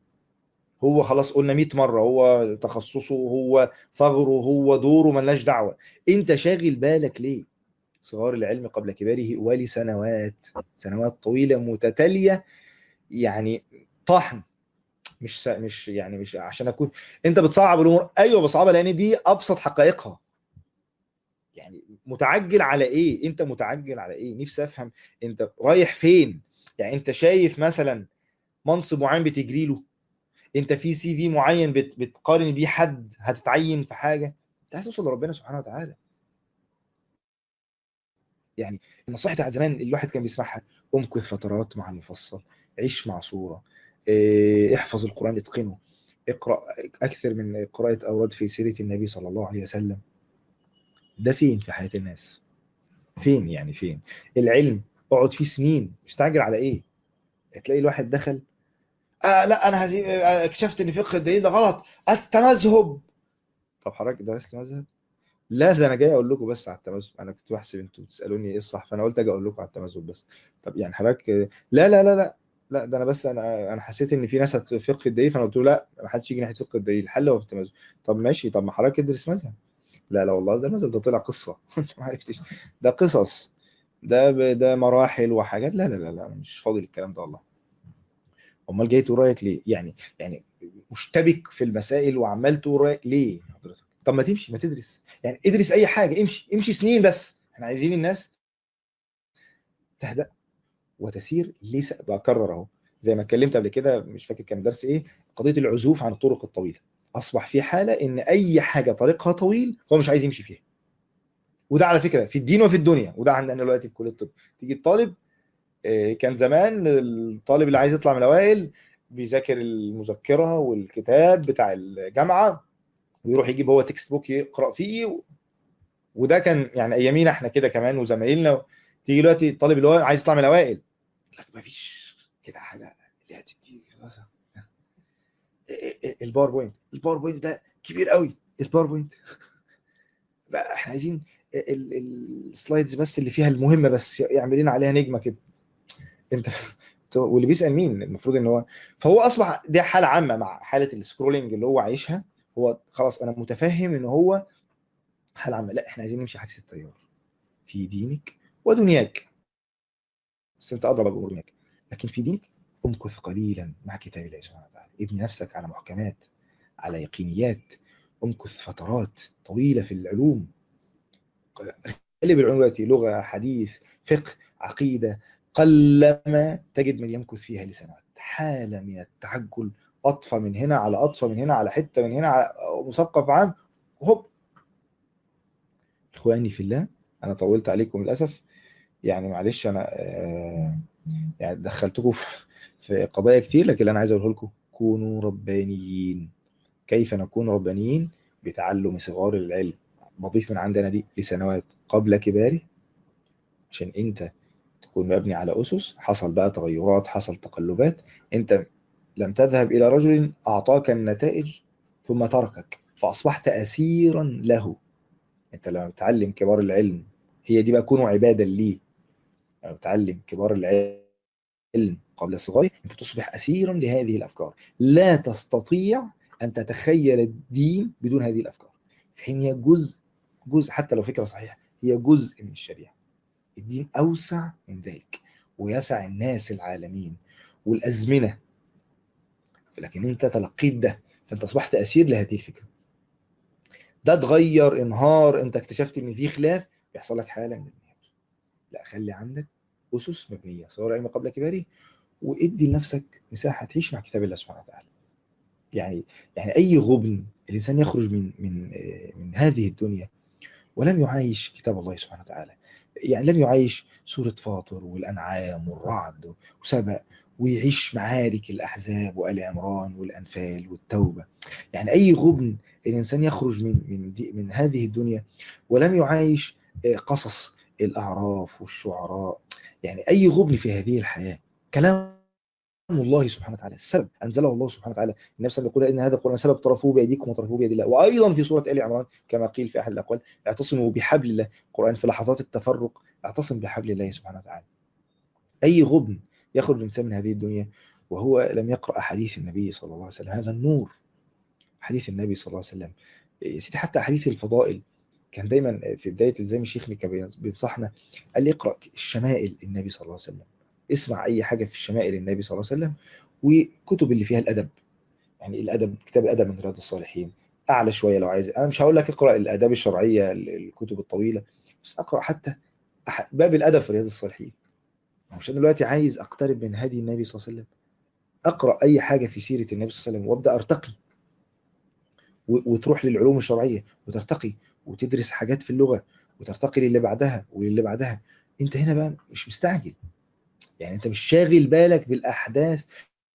هو خلاص قلنا مية مره، هو تخصصه، هو ثغره، هو دوره، ملناش دعوه. انت شاغل بالك ليه؟ صغار العلم قبل كباره ولسنوات، سنوات طويلة متتالية. يعني طحن. مش س- مش يعني مش عشان اكون، انت بتصعب الامور، ايوه بصعبها لان دي ابسط حقائقها. يعني متعجل على ايه؟ انت متعجل على ايه؟ نفسي افهم انت رايح فين. يعني انت شايف مثلا منصب معين بتجري له؟ انت في سي في معين بت بتقارن بيه حد هتتعين في حاجة؟ انت عايز توصل لربنا سبحانه وتعالى. يعني النصائح بتاعت زمان اللي الواحد كان بيسمعها: امكث فترات مع المفصل، عيش مع صورة، إيه، احفظ القرآن اتقنه، اقرأ أكثر من قراءة أوراد في سيرة النبي صلى الله عليه وسلم. ده فين في حياة الناس؟ فين يعني فين العلم؟ اقعد فيه سنين، مستعجل على ايه؟ هتلاقي الواحد دخل: آه لا انا هزي... آه، اكتشفت ان فقه الدليل ده غلط، التمذهب. طب حضرتك درست مذهب؟ لا ده انا جاي اقول لكم بس على التمذهب، انا كنت بحسب انتوا بتسالوني ايه الصح، فانا قلت اجي اقول لكم على التمذهب بس. طب يعني حضرتك، لا لا لا لا لا ده انا بس انا انا حسيت ان في ناس هتفقه الدليل، فانا قلت له لا ما حدش يجي ناحيه فقه الدليل، الحل هو في التمذهب. طب ماشي، طب ما حضرتك ادرس مذهب. لا لا والله ده المذهب ده طلع قصه انت ما عرفتش، ده قصص، ده ب- ده مراحل وحاجات. لا لا لا لا أنا مش فاضي الكلام ده والله. امال جاي تقول رايك ليه؟ يعني يعني مشتبك في المسائل وعمال تقول رايك ليه حضرتك؟ طب ما تمشي، ما تدرس، يعني ادرس اي حاجه، امشي امشي سنين، بس احنا عايزين الناس تهدأ وتسير. ليه س- بكرر اهو، زي ما اتكلمت قبل كده، مش فاكر كان درس ايه، قضيه العزوف عن الطرق الطويله. اصبح في حاله ان اي حاجه طريقها طويل هو مش عايز يمشي فيها. وده على فكره في الدين وفي الدنيا، وده عندنا دلوقتي في كليه الطب. تيجي الطالب، آه، كان زمان الطالب اللي عايز يطلع من الأوائل بيذاكر المذكرة والكتاب بتاع الجامعة، ويروح يجيب هو تكست بوك يقرأ فيه. وده كان يعني أيامينا احنا كده كمان وزمايلنا. تيجي دلوقتي الطالب اللي هو عايز يطلع من الأوائل، يقول لك مفيش كده حاجة اللي هتدي مثلا الباوربوينت. الباوربوينت ده كبير قوي، الباوربوينت بقى احنا عايزين ال- ال- السلايدز بس اللي فيها المهمة، بس يعمل لنا عليها نجمة كده. انت واللي بيسأل مين المفروض ان هو. فهو اصبح دي حالة عامة مع حالة السكرولينج اللي هو عايشها. هو خلاص انا متفهم ان هو حالة عامة. لا احنا عايزين نمشي عكس التيار في دينك ودنياك. بس انت اضرب بامور دنياك، لكن في دينك امكث قليلا مع كتاب الله سبحانه وتعالى، ابني نفسك على محكمات، على يقينيات. امكث فترات طويلة في العلوم. قلب العلوم دلوقتي لغة، حديث، فقه، عقيدة، قلما تجد من يمكث فيها لسنوات. حالة من التعجل، أطفى من هنا على أطفى من هنا على حتة من هنا على مثقف عام، هوب. إخواني في الله، أنا طولت عليكم للأسف، يعني معلش أنا آه يعني دخلتكم في في قضايا كتير، لكن اللي أنا عايز أقوله لكم: كونوا ربانيين. كيف نكون ربانيين؟ بتعلم صغار العلم، بضيف من عندنا دي لسنوات قبل كباره، عشان انت تكون مبني على أسس. حصل بقى تغيرات، حصل تقلبات، انت لم تذهب إلى رجل أعطاك النتائج ثم تركك فأصبحت أسيرا له. أنت لما بتعلم كبار العلم، هي دي بقى كونوا عبادا لي، لما بتعلم كبار العلم قبل الصغار أنت تصبح أسيرا لهذه الأفكار، لا تستطيع أن تتخيل الدين بدون هذه الأفكار، في حين هي جزء جزء حتى لو فكرة صحيحة هي جزء من الشريعة. الدين أوسع من ذلك ويسع الناس العالمين والأزمنة، لكن أنت تلقيت ده فأنت أصبحت أسير لهذه الفكرة. ده اتغير انهار، أنت اكتشفت إن في خلاف، بيحصل لك حالة من الانهيار. لا، خلي عندك أسس مبنية صغيرة علم قبل كباره، وادي لنفسك مساحة تعيش مع كتاب الله سبحانه وتعالى. يعني يعني أي غبن الإنسان يخرج من من من هذه الدنيا ولم يعايش كتاب الله سبحانه وتعالى، يعني لم يعايش سورة فاطر والأنعام والرعد وسبأ، ويعيش معارك الأحزاب وآل عمران والأنفال والتوبة. يعني أي غبن الإنسان يخرج من من دي من هذه الدنيا ولم يعايش قصص الأعراف والشعراء، يعني أي غبن في هذه الحياة. كلام الله سبحانه وتعالى السبب أنزله الله سبحانه وتعالى. النبي صلى الله عليه وسلم يقول إن هذا القرآن سبب طرفوه بأيديكم وطرفوه بيد الله. وأيضا في سورة آل عمران كما قيل في أحد الأقوال اعتصموا بحبل الله. القرآن في لحظات التفرق اعتصم بحبل الله سبحانه وتعالى. أي غبن يخرج الإنسان من هذه الدنيا وهو لم يقرأ حديث النبي صلى الله عليه وسلم، هذا النور. حديث النبي صلى الله عليه وسلم يا سيدي، حتى حديث الفضائل كان دايما في بداية الزام الشيخ كان بينصحنا، قال لي اقرأ الشمائل النبي صلى الله عليه وسلم، اسمع أي حاجة في الشمائل النبي صلى الله عليه وسلم، وكتب اللي فيها الأدب، يعني الأدب كتاب الأدب من رياض الصالحين أعلى شوية لو عايز. أنا مش هقول لك اقرأ الآداب الشرعية الكتب الطويلة، بس أقرأ حتى باب الأدب في رياض الصالحين. مش أنا دلوقتي عايز أقترب من هدي النبي صلى الله عليه وسلم، أقرأ أي حاجة في سيرة النبي صلى الله عليه وسلم وأبدأ أرتقي، وتروح للعلوم الشرعية وترتقي وتدرس حاجات في اللغة وترتقي للي بعدها وللي بعدها. انت هنا بقى مش مستعجل، يعني انت مش شاغل بالك بالأحداث.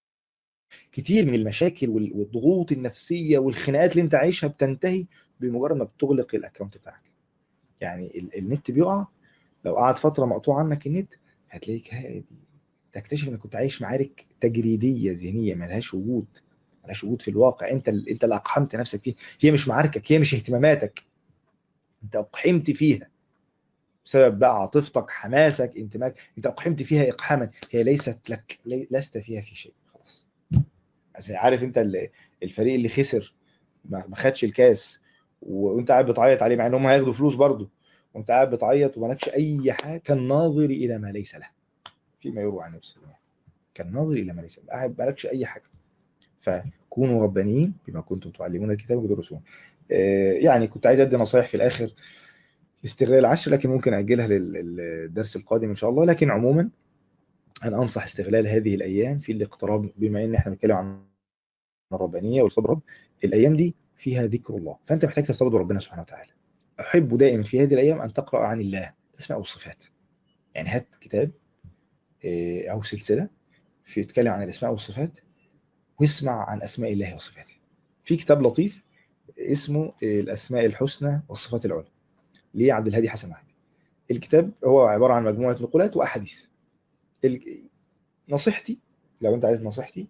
كتير من المشاكل والضغوط النفسية والخناقات اللي انت عايشها بتنتهي بمجرد ما بتغلق الاكونت بتاعك. يعني ال- النت بيقع، لو قعد فترة مقطوع عنك النت هتلاقيك هادي، تكتشف انك كنت عايش معارك تجريدية ذهنية ملهاش وجود، ملهاش وجود في الواقع. انت ال- انت اللي اقحمت نفسك فيه، هي مش معاركك، هي مش اهتماماتك، انت اقحمت فيها بسبب بقى عاطفتك حماسك انتماك، انت اقحمت فيها اقحاما، هي ليست لك، لي... لست فيها في شيء خلاص. يعني عارف انت ال- الفريق اللي خسر ما ما خدش الكاس، و- وانت قاعد بتعيط عليه مع ان هم هياخدوا فلوس برضه، وانت قاعد بتعيط ومالكش اي حاجه، كالناظر الى ما ليس له، فيما يروى عن نفسه، كالناظر الى ما ليس له، قاعد مالكش اي حاجه. فكونوا ربانيين بما كنتم تعلمون الكتاب وتدرسون. آه، يعني كنت عايز ادي نصايح في الاخر استغلال العشر، لكن ممكن أجلها لل- للدرس القادم إن شاء الله. لكن عموما أنا أنصح استغلال هذه الأيام في الاقتراب، بما إن إحنا بنتكلم عن الربانية والصبر، الأيام دي فيها ذكر الله، فأنت محتاج ترتبط بربنا سبحانه وتعالى. أحب دائما في هذه الأيام أن تقرأ عن الله الأسماء والصفات. يعني هات كتاب آه، أو سلسلة في يتكلم عن الأسماء والصفات، واسمع عن أسماء الله وصفاته. في كتاب لطيف اسمه آه، الأسماء الحسنى والصفات العلى لعبد الهادي حسن وهبي. الكتاب هو عبارة عن مجموعة نقولات وأحاديث. ال- نصيحتي، لو انت عايز نصيحتي،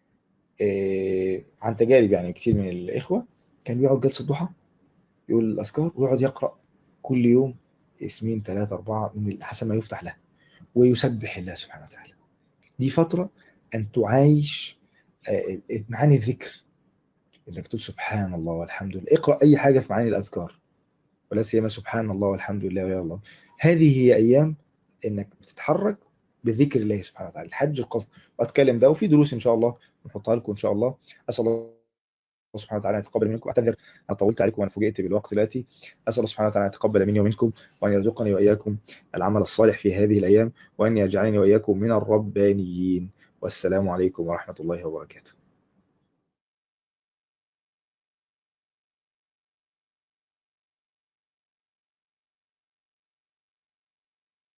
آه، عن تجارب يعني كتير من الإخوة، كان بيقعد جلسة ضحى يقول الأذكار ويقعد يقرأ كل يوم اسمين ثلاثة أربعة من حسب ما يفتح له، ويسبح الله سبحانه وتعالى. دي فترة أن تعايش آه، معاني الذكر، انك تقول سبحان الله والحمد لله. اقرأ أي حاجة في معاني الأذكار، ولا سيما سبحان الله والحمد لله ويا الله. هذه هي أيام إنك بتتحرك بذكر الله سبحانه وتعالى، الحج القصد. وأتكلم ده وفي دروس إن شاء الله نحطها لكم إن شاء الله. أسأل الله سبحانه وتعالى أن يتقبل منكم. أعتذر أنا طولت عليكم وأنا فوجئت بالوقت دلوقتي. أسأل الله سبحانه وتعالى أن يتقبل مني ومنكم، وأن يرزقني وإياكم العمل الصالح في هذه الأيام، وأن يجعلني وإياكم من الربانيين. والسلام عليكم ورحمة الله وبركاته.